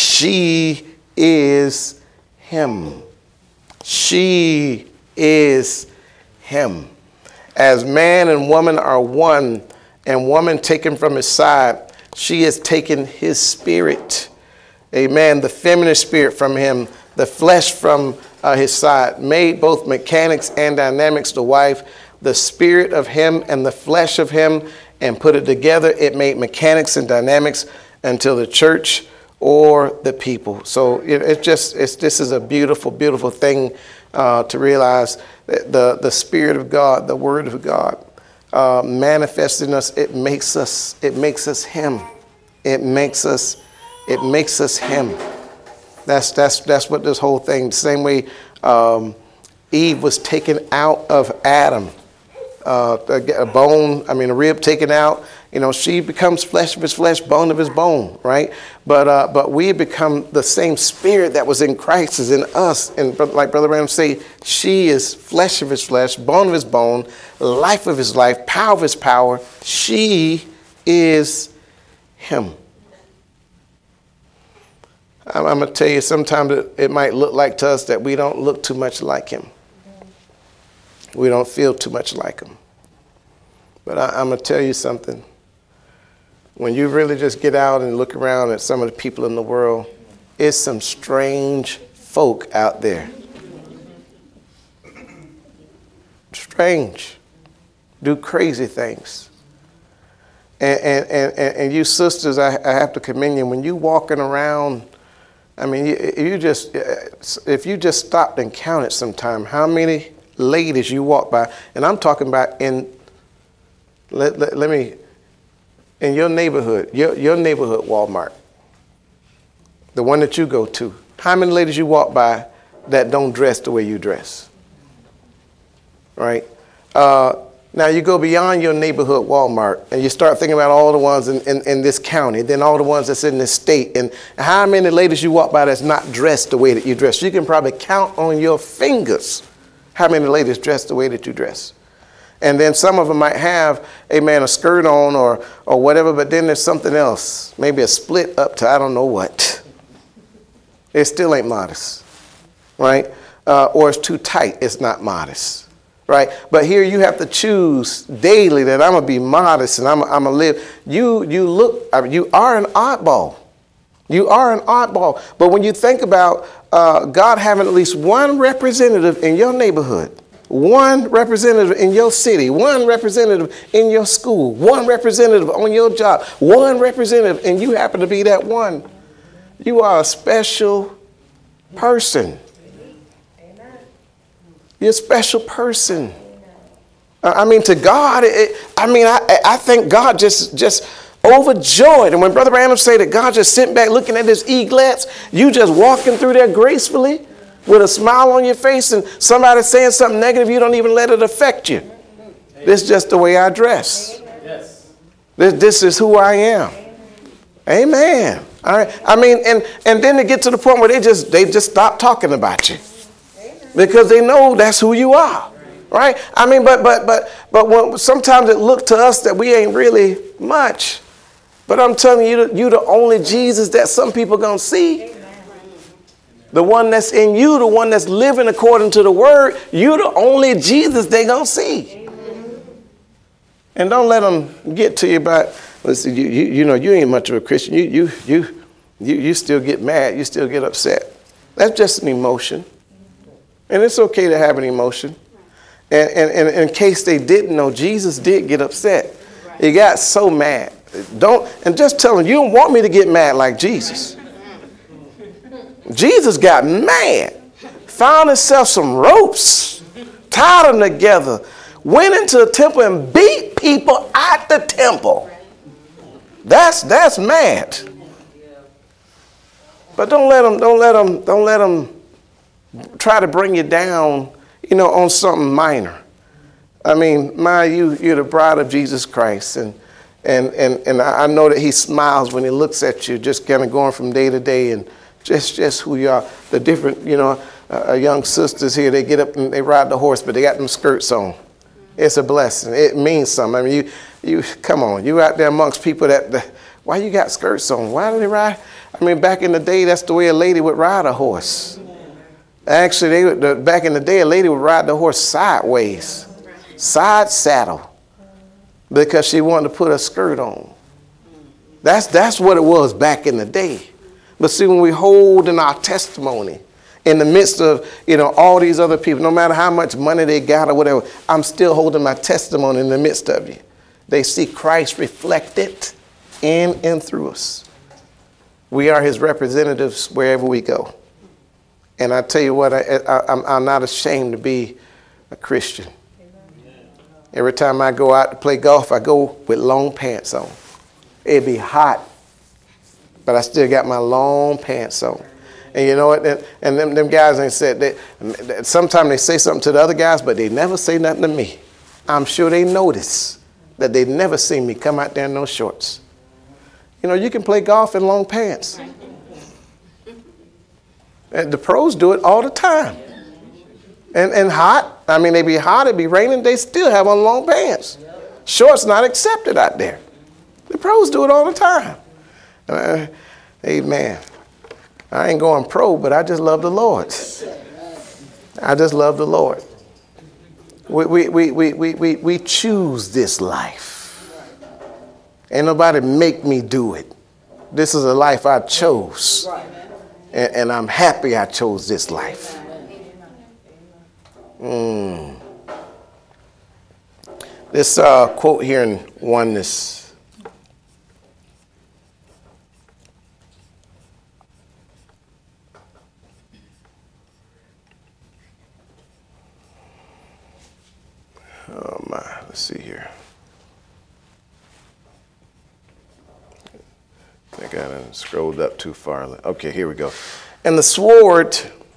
She is him. She is him. As man and woman are one, and woman taken from his side, she has taken his spirit. Amen. The feminine spirit from him, the flesh from uh, his side, made both mechanics and dynamics the wife, the spirit of him and the flesh of him, and put it together. It made mechanics and dynamics until the church or the people. So it, it's just, it's, this is a beautiful, beautiful thing uh, to realize that the, the Spirit of God, the Word of God, uh, manifesting us, it makes us, it makes us him. It makes us, it makes us him. That's, that's, that's what this whole thing, the same way um, Eve was taken out of Adam. Uh, a bone, I mean, a rib taken out, you know, she becomes flesh of his flesh, bone of his bone, right? But uh, but we become the same spirit that was in Christ is in us. And like Brother Branham say, she is flesh of his flesh, bone of his bone, life of his life, power of his power. She is him. I'm, I'm going to tell you, sometimes it, it might look like to us that we don't look too much like him. We don't feel too much like him. But I, I'm going to tell you something. When you really just get out and look around at some of the people in the world, it's some strange folk out there. Strange. Do crazy things. And, and, and, and you sisters, I, I have to commend you. When you walking around, I mean, you, you just, if you just stopped and counted sometime, how many ladies you walk by, and I'm talking about in, let, let, let me, in your neighborhood, your, your neighborhood Walmart, the one that you go to, how many ladies you walk by that don't dress the way you dress? Right? Uh, now you go beyond your neighborhood Walmart and you start thinking about all the ones in, in, in this county, then all the ones that's in this state, and how many ladies you walk by that's not dressed the way that you dress. You can probably count on your fingers how many ladies dress the way that you dress. And then some of them might have, amen, a skirt on or or whatever, but then there's something else, maybe a split up to I don't know what. It still ain't modest, right? Uh, or it's too tight, it's not modest, right? But here you have to choose daily that I'm going to be modest and I'm, I'm going to live. You, you look, I mean, you are an oddball. You are an oddball. But when you think about uh, God having at least one representative in your neighborhood, one representative in your city, one representative in your school, one representative on your job, one representative, and you happen to be that one, You are a special person. You're a special person. I mean, to God, it, I mean, I, I think God just, just overjoyed. And when Brother Branham say that God just sitting back looking at his eaglets, you just walking through there gracefully with a smile on your face, and somebody saying something negative, you don't even let it affect you. This is just the way I dress. This, this is who I am. Amen. All right. I mean, and, and then they get to the point where they just they just stop talking about you because they know that's who you are. Right? I mean, but but but but when, sometimes it looks to us that we ain't really much. But I'm telling you, you the only Jesus that some people gonna see. The one that's in you, the one that's living according to the word, you the only Jesus they gonna see. And don't let them get to you about, listen, you, you, you know, you ain't much of a Christian. You, you, you, you, you still get mad. You still get upset. That's just an emotion. And it's okay to have an emotion. And, and, and in case they didn't know, Jesus did get upset. He got so mad. Don't, and just tell him, you don't want me to get mad like Jesus. Jesus got mad, found himself some ropes, tied them together, went into the temple and beat people at the temple. That's, that's mad. But don't let them, don't let them, don't let them try to bring you down, you know, on something minor. I mean, my, you, you're the bride of Jesus Christ. And, and, and, and I know that he smiles when he looks at you, just kind of going from day to day and just, just who you are. The different, you know, uh, young sisters here, they get up and they ride the horse, but they got them skirts on. It's a blessing. It means something. I mean, you, you, come on, you out there amongst people that, the, why you got skirts on? Why do they ride? I mean, back in the day, that's the way a lady would ride a horse. Actually, they would, the, back in the day, a lady would ride the horse sideways, side saddle, because she wanted to put a skirt on. That's, that's what it was back in the day. But see, when we hold in our testimony, in the midst of, you know, all these other people, no matter how much money they got or whatever, I'm still holding my testimony in the midst of you. They see Christ reflected in and through us. We are his representatives wherever we go. And I tell you what, I, I, I'm, I'm not ashamed to be a Christian. Every time I go out to play golf, I go with long pants on. It'd be hot, but I still got my long pants on. And you know what? And, and them, them guys ain't said that. Sometimes they say something to the other guys, but they never say nothing to me. I'm sure they notice that they never see me come out there in no shorts. You know, you can play golf in long pants. And the pros do it all the time. And, and hot. I mean, they be hot, it be raining, they still have on long pants. Shorts not accepted out there. The pros do it all the time. Uh, amen. I ain't going pro, but I just love the Lord. I just love the Lord. We, we, we, we, we, we, we choose this life. Ain't nobody make me do it. This is a life I chose. And, and I'm happy I chose this life. Mm. This uh, quote here in Oneness. Oh my, let's see here. I think I done scrolled up too far. Okay, here we go. And the sword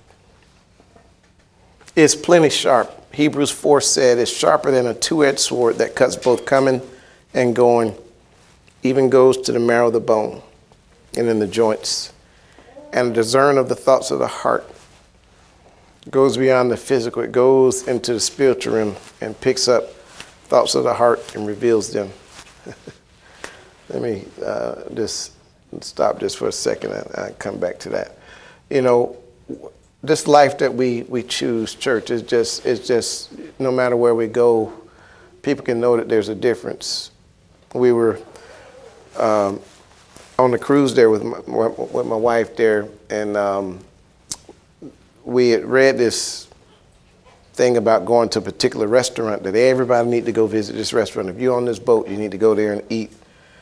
is plenty sharp. Hebrews four said it's sharper than a two-edged sword that cuts both coming and going, even goes to the marrow of the bone and in the joints, and discern of the thoughts of the heart. Goes beyond the physical. It goes into the spiritual realm and picks up thoughts of the heart and reveals them. Let me uh, just stop just for a second and I'll come back to that. You know, this life that we, we choose, church, is just, it's just, no matter where we go, people can know that there's a difference. We were um, on the cruise there with my, with my wife there, and um, we had read this thing about going to a particular restaurant that everybody need to go visit this restaurant. If you're on this boat, you need to go there and eat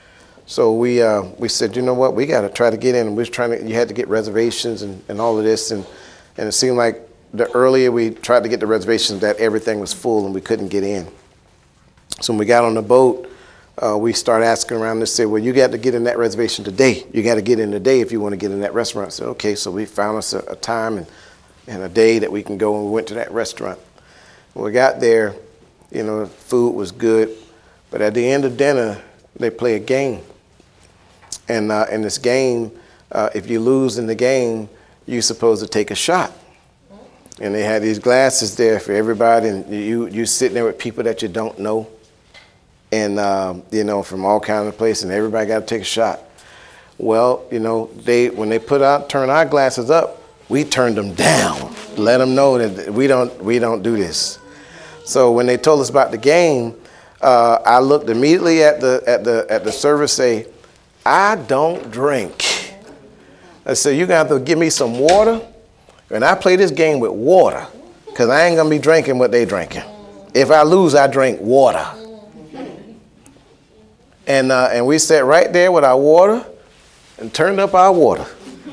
So we uh, we said, you know what, we got to try to get in. And we was trying to, you had to get reservations and, and all of this. And, and it seemed like the earlier we tried to get the reservations, that everything was full and we couldn't get in. So when we got on the boat, uh, we started asking around and said, well, you got to get in that reservation today. You got to get in today if you want to get in that restaurant. I said, okay. So we found us a, a time and, and a day that we can go, and we went to that restaurant. When we got there, you know, food was good. But at the end of dinner, they play a game. And uh, in this game, uh, if you lose in the game, you're supposed to take a shot. And they had these glasses there for everybody, and you you sitting there with people that you don't know, and uh, you know, from all kinds of places, and everybody got to take a shot. Well, you know, they when they put out turn our glasses up, we turned them down, let them know that we don't we don't do this. So when they told us about the game, uh, I looked immediately at the at the at the server, say, I don't drink. I said, you're going to have to give me some water. And I play this game with water because I ain't going to be drinking what they drinking. If I lose, I drink water. And uh, and we sat right there with our water and turned up our water.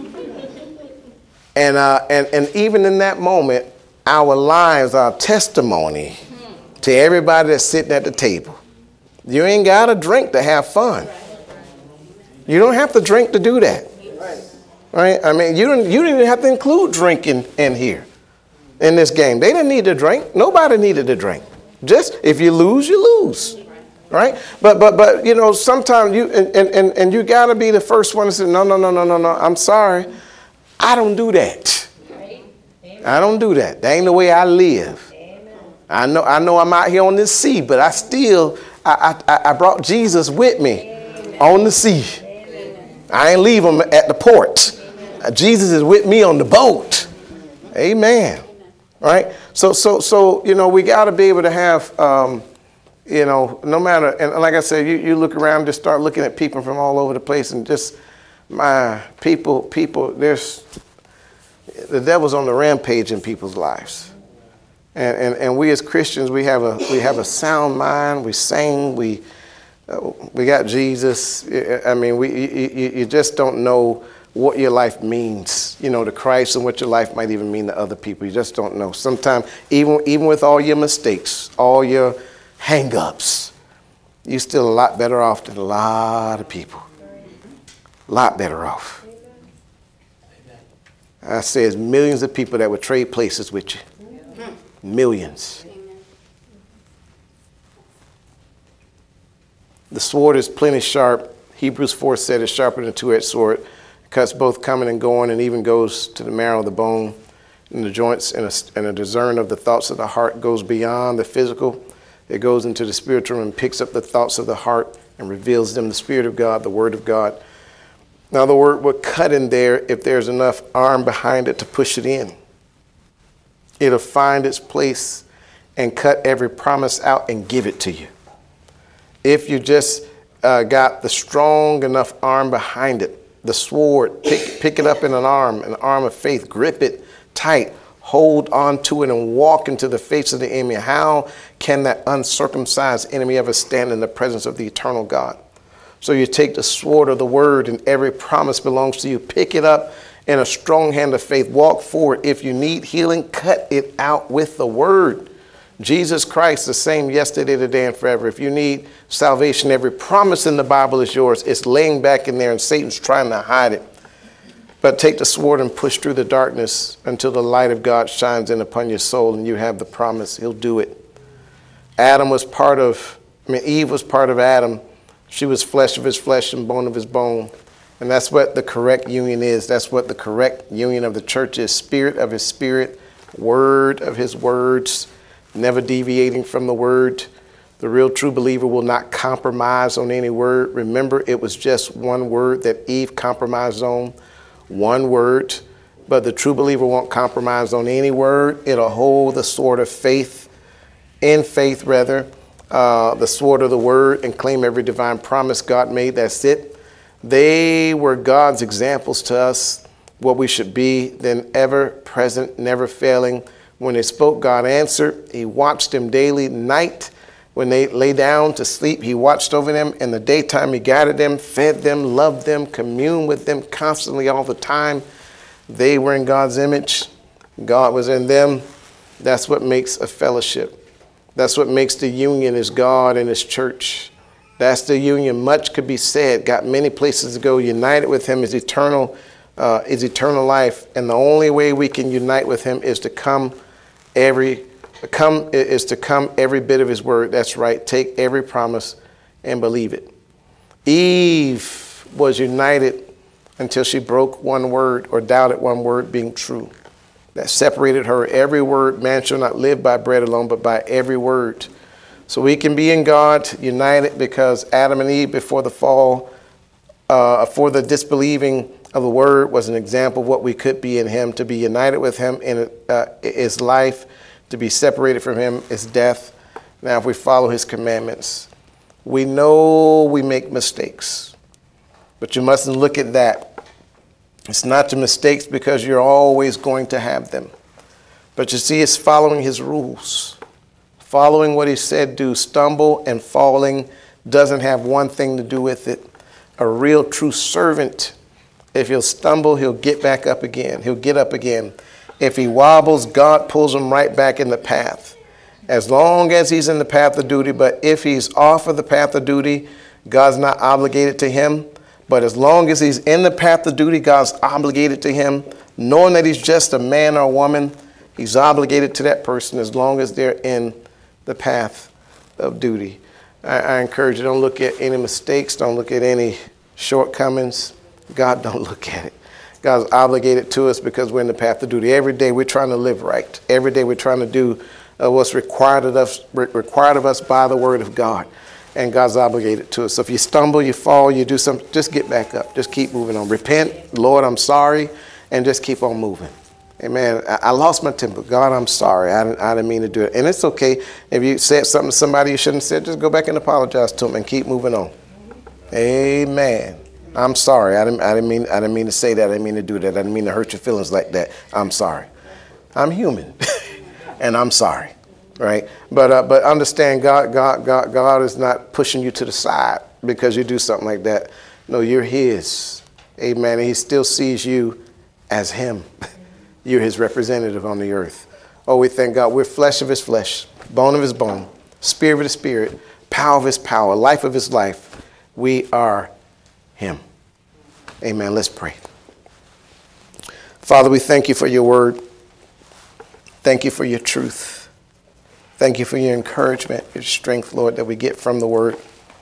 And, uh, and, and even in that moment, our lives, our testimony to everybody that's sitting at the table. You ain't got to drink to have fun. You don't have to drink to do that. Right? I mean, you didn't, you didn't even have to include drinking in here, in this game. They didn't need to drink. Nobody needed to drink. Just if you lose, you lose. Right? But, but, but you know, sometimes you, and, and, and you got to be the first one to say, no, no, no, no, no, no, I'm sorry. I don't do that. I don't do that. That ain't the way I live. I know, I know I'm out here on this sea, but I still, I, I, I brought Jesus with me on the sea. I ain't leave him at the port. Jesus is with me on the boat. Amen. Right? So, so, so, you know, we got to be able to have, um, you know, no matter, and like I said, you, you look around, just start looking at people from all over the place, and just, my people, people, there's, the devil's on the rampage in people's lives. And, and, and we as Christians, we have a, we have a sound mind, we sing, we, uh, we got Jesus. I mean, we, you, you just don't know what your life means, you know, to Christ, and what your life might even mean to other people. You just don't know. Sometimes, even, even with all your mistakes, all your hang-ups, you're still a lot better off than a lot of people. A lot better off. I say there's millions of people that would trade places with you. Millions. The sword is plenty sharp. Hebrews four said it's sharper than a two-edged sword. Cuts both coming and going, and even goes to the marrow of the bone and the joints, and a, and a discern of the thoughts of the heart. Goes beyond the physical. It goes into the spiritual and picks up the thoughts of the heart and reveals them the Spirit of God, the Word of God. Now the word will cut in there if there's enough arm behind it to push it in. It'll find its place and cut every promise out and give it to you. If you just uh, got the strong enough arm behind it, the sword, pick, pick it up in an arm, an arm of faith, grip it tight, hold on to it and walk into the face of the enemy. How can that uncircumcised enemy ever stand in the presence of the eternal God? So you take the sword of the word, and every promise belongs to you. Pick it up in a strong hand of faith. Walk forward. If you need healing, cut it out with the word. Jesus Christ, the same yesterday, today, and forever. If you need salvation, every promise in the Bible is yours. It's laying back in there, and Satan's trying to hide it. But take the sword and push through the darkness until the light of God shines in upon your soul, and you have the promise. He'll do it. Adam was part of, I mean, Eve was part of Adam. She was flesh of his flesh and bone of his bone. And that's what the correct union is. That's what the correct union of the church is. Spirit of his spirit, word of his words, never deviating from the word. The real true believer will not compromise on any word. Remember, it was just one word that Eve compromised on. One word. But the true believer won't compromise on any word. It'll hold the sword of faith, in faith rather, uh, the sword of the word, and claim every divine promise God made. That's it. They were God's examples to us, what we should be, then ever present, never failing. When they spoke, God answered. He watched them daily, night. When they lay down to sleep, he watched over them. In the daytime, he guided them, fed them, loved them, communed with them constantly all the time. They were in God's image. God was in them. That's what makes a fellowship. That's what makes the union is God and his church. That's the union. Much could be said. Got many places to go. United with him is eternal, uh, is eternal life. And the only way we can unite with him is to come every come is to come every bit of his word. That's right. Take every promise and believe it. Eve was united until she broke one word or doubted one word being true. That separated her. Every word, man shall not live by bread alone, but by every word. So we can be in God, united, because Adam and Eve before the fall, uh, for the disbelieving of the word was an example of what we could be in him. To be united with him in uh, is life. To be separated from him is death. Now, if we follow his commandments, we know we make mistakes, but you mustn't look at that. It's not your mistakes because you're always going to have them. But you see, it's following his rules, following what he said do. Stumble and falling doesn't have one thing to do with it. A real true servant, if he'll stumble, he'll get back up again. He'll get up again. If he wobbles, God pulls him right back in the path. As long as he's in the path of duty, but if he's off of the path of duty, God's not obligated to him. But as long as he's in the path of duty, God's obligated to him. Knowing that he's just a man or a woman, he's obligated to that person as long as they're in the path of duty. I, I encourage you, don't look at any mistakes. Don't look at any shortcomings. God, don't look at it. God's obligated to us because we're in the path of duty. Every day we're trying to live right. Every day we're trying to do uh, what's required of us, re- required of us by the word of God. And God's obligated to us. So if you stumble, you fall, you do something, just get back up. Just keep moving on. Repent, Lord, I'm sorry, and just keep on moving. Amen. I, I lost my temper. God, I'm sorry. I didn't, I didn't mean to do it. And it's okay. If you said something to somebody you shouldn't have said, just go back and apologize to them and keep moving on. Amen. I'm sorry. I didn't, I didn't mean, I didn't mean to say that. I didn't mean to do that. I didn't mean to hurt your feelings like that. I'm sorry. I'm human, and I'm sorry, right? But uh, but understand, God, God, God, God is not pushing you to the side because you do something like that. No, you're His. Amen. And He still sees you as Him. You're His representative on the earth. Oh, we thank God. We're flesh of His flesh, bone of His bone, spirit of His spirit, power of His power, life of His life. We are Him. Amen. Let's pray. Father, we thank you for your word. Thank you for your truth. Thank you for your encouragement, your strength, Lord, that we get from the word.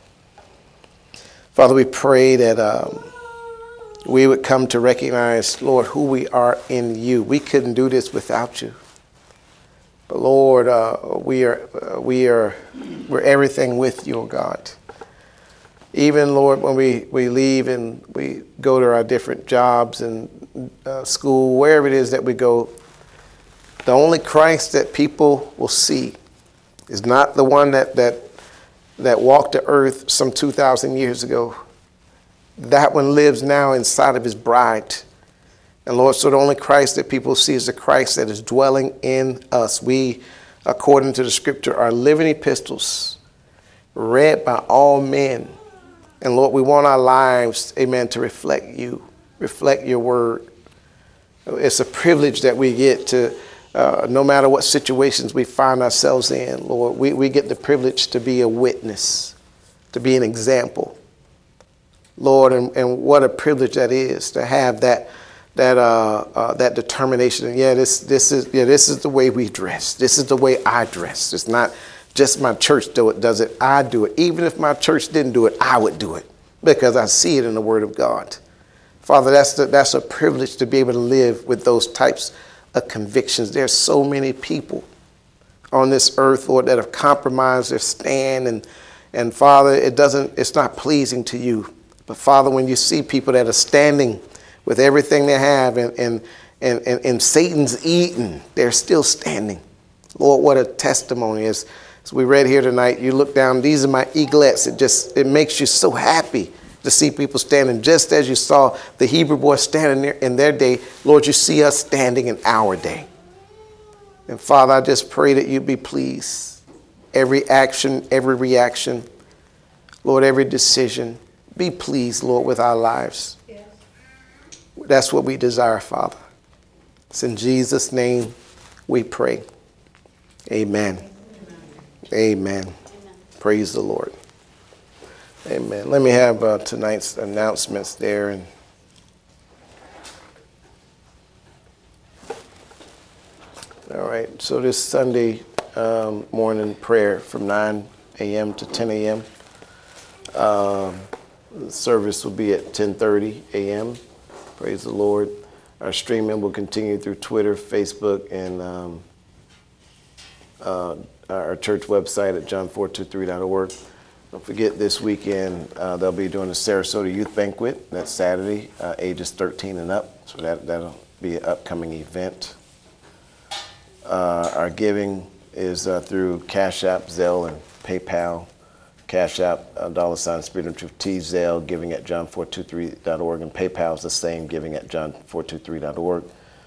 Father, we pray that um, we would come to recognize, Lord, who we are in you. We couldn't do this without you. But Lord, uh, we are, uh, we are, we're everything with you, oh God. Even, Lord, when we, we leave and we go to our different jobs and uh, school, wherever it is that we go, the only Christ that people will see is not the one that that that walked the earth some two thousand years ago. That one lives now inside of his bride. And Lord, so the only Christ that people see is the Christ that is dwelling in us. We, according to the scripture, are living epistles read by all men. And Lord, we want our lives, amen, to reflect you, reflect your word. It's a privilege that we get to, uh, no matter what situations we find ourselves in, Lord, we, we get the privilege to be a witness, to be an example. Lord, and, and what a privilege that is to have that that uh, uh, that determination. And yeah, this this is yeah, this is the way we dress. This is the way I dress. It's not just my church do it, does it. I do it. Even if my church didn't do it, I would do it because I see it in the Word of God. Father, that's the, that's a privilege to be able to live with those types of convictions. There's so many people on this earth, Lord, that have compromised their stand, and and Father, it doesn't. It's not pleasing to you. But Father, when you see people that are standing with everything they have, and and and and, and Satan's eating, they're still standing. Lord, what a testimony is. As we read here tonight, you look down, these are my eaglets. It just, it makes you so happy to see people standing just as you saw the Hebrew boys standing there in their day. Lord, you see us standing in our day. And Father, I just pray that you be pleased every action, every reaction, Lord, every decision. Be pleased, Lord, with our lives. Yes. That's what we desire, Father. It's in Jesus' name we pray. Amen. Amen. Amen. Amen. Praise the Lord. Amen. Let me have uh, tonight's announcements there. And all right. So this Sunday um, morning prayer from nine a.m. to ten a.m. Um, the service will be at ten thirty a.m. Praise the Lord. Our streaming will continue through Twitter, Facebook, and um, uh, our church website at john four two three dot org. Don't forget this weekend uh, they'll be doing the Sarasota Youth Banquet. That's Saturday, uh, ages thirteen and up. So that, that'll be an upcoming event. Uh, our giving is uh, through Cash App, Zelle, and PayPal. Cash App, uh, dollar sign, Spirit of Truth, T, Zelle, giving at john four two three dot org, and PayPal is the same, giving at john four two three dot org.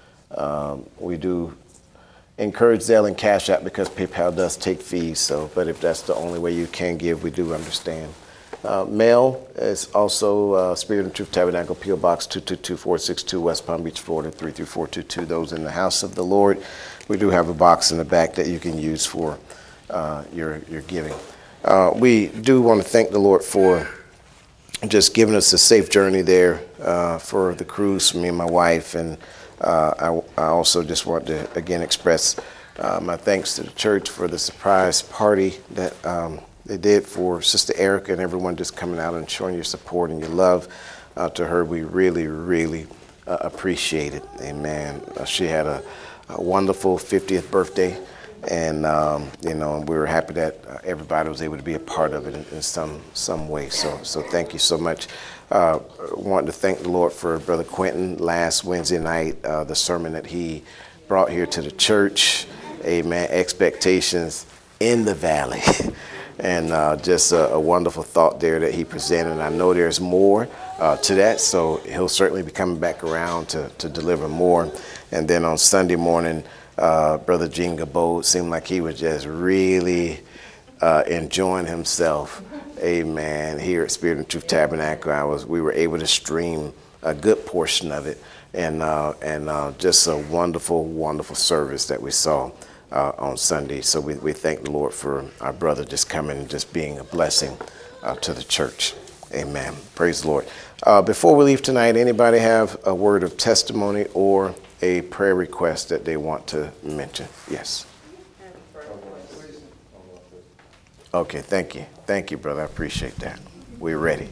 Um, we do encourage Zelle and Cash App because PayPal does take fees, so, but if that's the only way you can give, we do understand. Uh, mail is also uh, Spirit of Truth Tabernacle, P O Box two two two four six two, West Palm Beach, Florida, three three four two two. Those in the house of the Lord. We do have a box in the back that you can use for uh, your, your giving. Uh, we do want to thank the Lord for just giving us a safe journey there uh, for the cruise for me and my wife. And uh, I, I also just want to, again, express uh, my thanks to the church for the surprise party that um, they did for Sister Erica, and everyone just coming out and showing your support and your love uh, to her. We really, really uh, appreciate it. Amen. Uh, she had a, a wonderful fiftieth birthday. And, um, you know, we were happy that uh, everybody was able to be a part of it in, in some some way. So so thank you so much. Uh, wanted to thank the Lord for Brother Quentin last Wednesday night, uh, the sermon that he brought here to the church. Amen. Expectations in the valley. And uh, just a, a wonderful thought there that he presented. And I know there's more uh, to that, so he'll certainly be coming back around to, to deliver more. And then on Sunday morning, Uh, Brother Gene Gabot seemed like he was just really uh, enjoying himself. Amen. Here at Spirit and Truth Tabernacle, I was we were able to stream a good portion of it, and uh, and uh, just a wonderful, wonderful service that we saw uh, on Sunday. So we, we thank the Lord for our brother just coming and just being a blessing uh, to the church. Amen. Praise the Lord. Uh, before we leave tonight, anybody have a word of testimony or a prayer request that they want to mention? Yes. Okay, thank you. Thank you, brother. I appreciate that. We're ready.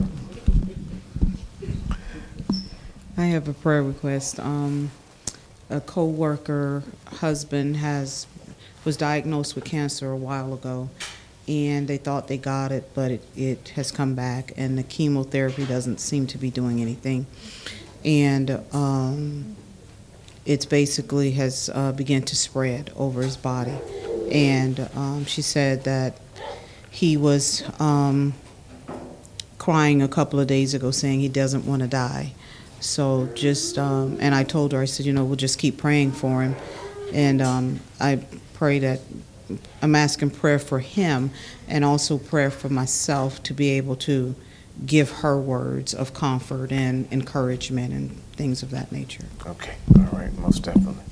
I have a prayer request. Um, a co-worker husband has was diagnosed with cancer a while ago, and they thought they got it, but it, it has come back, and the chemotherapy doesn't seem to be doing anything. And um, it's basically has uh, begun to spread over his body. And um, she said that he was um, crying a couple of days ago saying he doesn't want to die. So just, um, and I told her, I said, you know, we'll just keep praying for him. And um, I pray that, I'm asking prayer for him and also prayer for myself to be able to give her words of comfort and encouragement and things of that nature. Okay, all right, most definitely.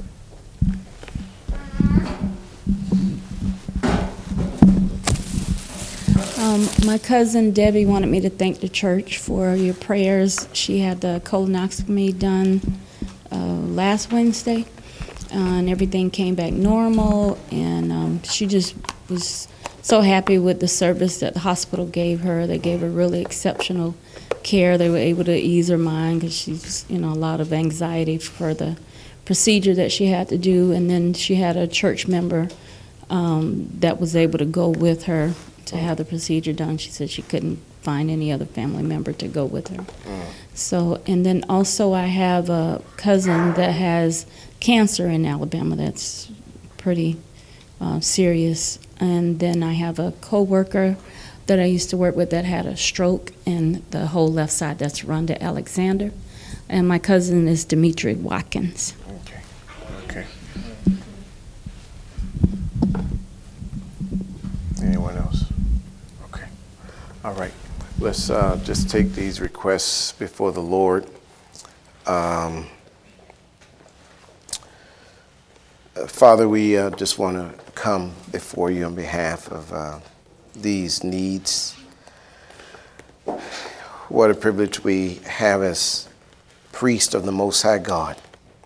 Um, my cousin Debbie wanted me to thank the church for your prayers. She had the colonoscopy done uh, last Wednesday, uh, and everything came back normal, and um, she just was so happy with the service that the hospital gave her. They gave her really exceptional care. They were able to ease her mind because she's, you know, a lot of anxiety for the procedure that she had to do. And then she had a church member um, that was able to go with her to have the procedure done. She said she couldn't find any other family member to go with her. Mm. So, and then also I have a cousin that has cancer in Alabama that's pretty uh, serious. And then I have a coworker that I used to work with that had a stroke in the whole left side. That's Rhonda Alexander. And my cousin is Dimitri Watkins. Okay. Okay. All right. Let's uh, just take these requests before the Lord. Um, uh, Father, we uh, just want to come before you on behalf of uh, these needs. What a privilege we have as priest of the Most High God.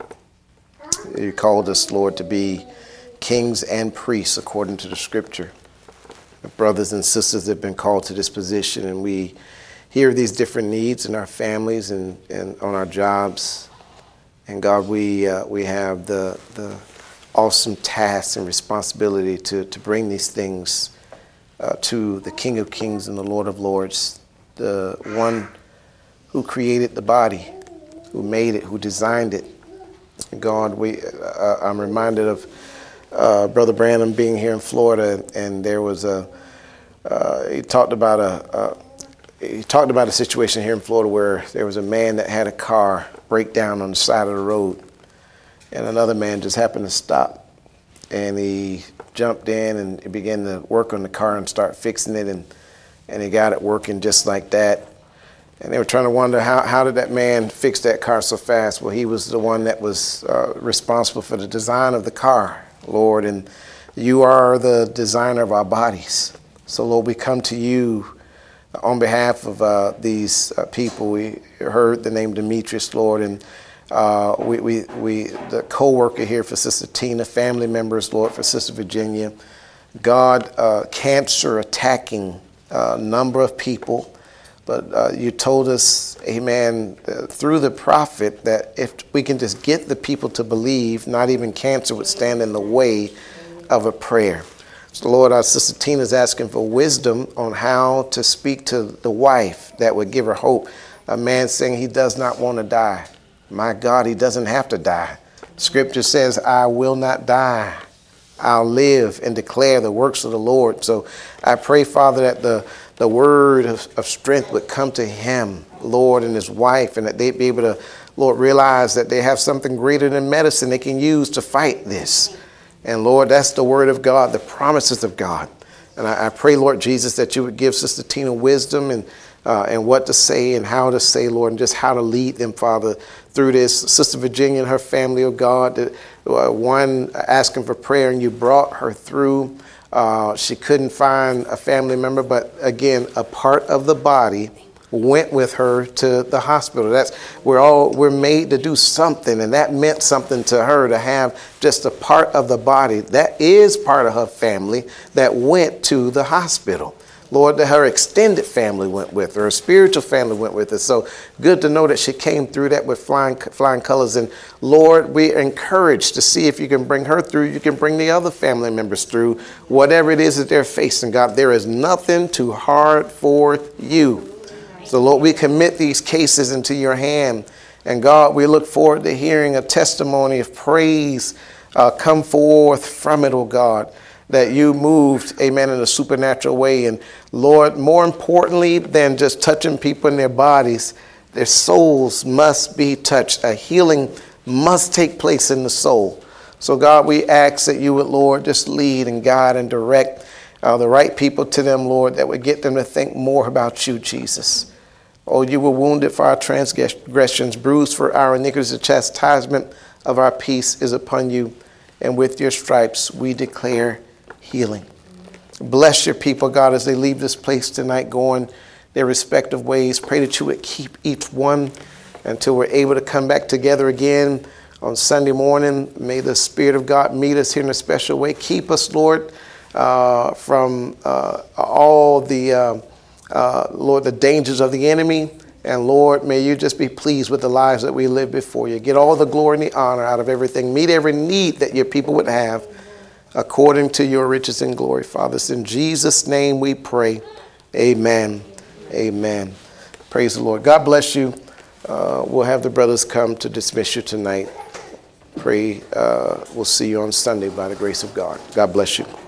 You called us, Lord, to be kings and priests according to the scripture. Brothers and sisters have been called to this position, and we hear these different needs in our families and, and on our jobs. And God, we uh, we have the the awesome task and responsibility to, to bring these things uh, to the King of Kings and the Lord of Lords, the one who created the body, who made it, who designed it. God, we uh, I'm reminded of Uh, Brother Branham being here in Florida, and there was a uh, he talked about a uh, he talked about a situation here in Florida where there was a man that had a car break down on the side of the road, and another man just happened to stop, and he jumped in and he began to work on the car and start fixing it, and and he got it working just like that. And they were trying to wonder how how did that man fix that car so fast? Well, he was the one that was uh, responsible for the design of the car, Lord, and you are the designer of our bodies. So, Lord, we come to you on behalf of uh, these uh, people. We heard the name Demetrius, Lord, and uh, we, we, we, the co-worker here for Sister Tina, family members, Lord, for Sister Virginia. God, uh, cancer attacking a number of people. But uh, you told us, amen, uh, through the prophet that if we can just get the people to believe, not even cancer would stand in the way of a prayer. So, Lord, our Sister Tina's asking for wisdom on how to speak to the wife that would give her hope. A man saying he does not want to die. My God, he doesn't have to die. Scripture says, I will not die. I'll live and declare the works of the Lord. So I pray, Father, that the the word of, of strength would come to him, Lord, and his wife, and that they'd be able to, Lord, realize that they have something greater than medicine they can use to fight this. And Lord, that's the word of God, the promises of God. And I, I pray, Lord Jesus, that you would give Sister Tina wisdom and uh, and what to say and how to say, Lord, and just how to lead them, Father, through this. Sister Virginia and her family, oh God, that, uh, one asking for prayer, and you brought her through. Uh, she couldn't find a family member, but again, a part of the body went with her to the hospital. That's we're all we're made to do something, and that meant something to her to have just a part of the body that is part of her family that went to the hospital. Lord, that her extended family went with her, her spiritual family went with her. So good to know that she came through that with flying flying colors. And Lord, we're encouraged to see if you can bring her through, you can bring the other family members through, whatever it is that they're facing, God. There is nothing too hard for you. So Lord, we commit these cases into your hand. And God, we look forward to hearing a testimony of praise uh, come forth from it, oh God, that you moved, amen, in a supernatural way. And Lord, more importantly than just touching people in their bodies, their souls must be touched. A healing must take place in the soul. So God, we ask that you would, Lord, just lead and guide and direct uh, the right people to them, Lord, that would get them to think more about you, Jesus. Oh, you were wounded for our transgressions, bruised for our iniquities. The chastisement of our peace is upon you. And with your stripes, we declare healing. Bless your people, God, as they leave this place tonight, going their respective ways. Pray that you would keep each one until we're able to come back together again on Sunday morning. May the Spirit of God meet us here in a special way. Keep us, Lord, uh, from uh, all the, uh, uh, Lord, the dangers of the enemy. And Lord, may you just be pleased with the lives that we live before you. Get all the glory and the honor out of everything. Meet every need that your people would have, according to your riches and glory, Father. It's in Jesus' name we pray. Amen. Amen. Praise the Lord. God bless you. Uh, we'll have the brothers come to dismiss you tonight. Pray uh, we'll see you on Sunday by the grace of God. God bless you.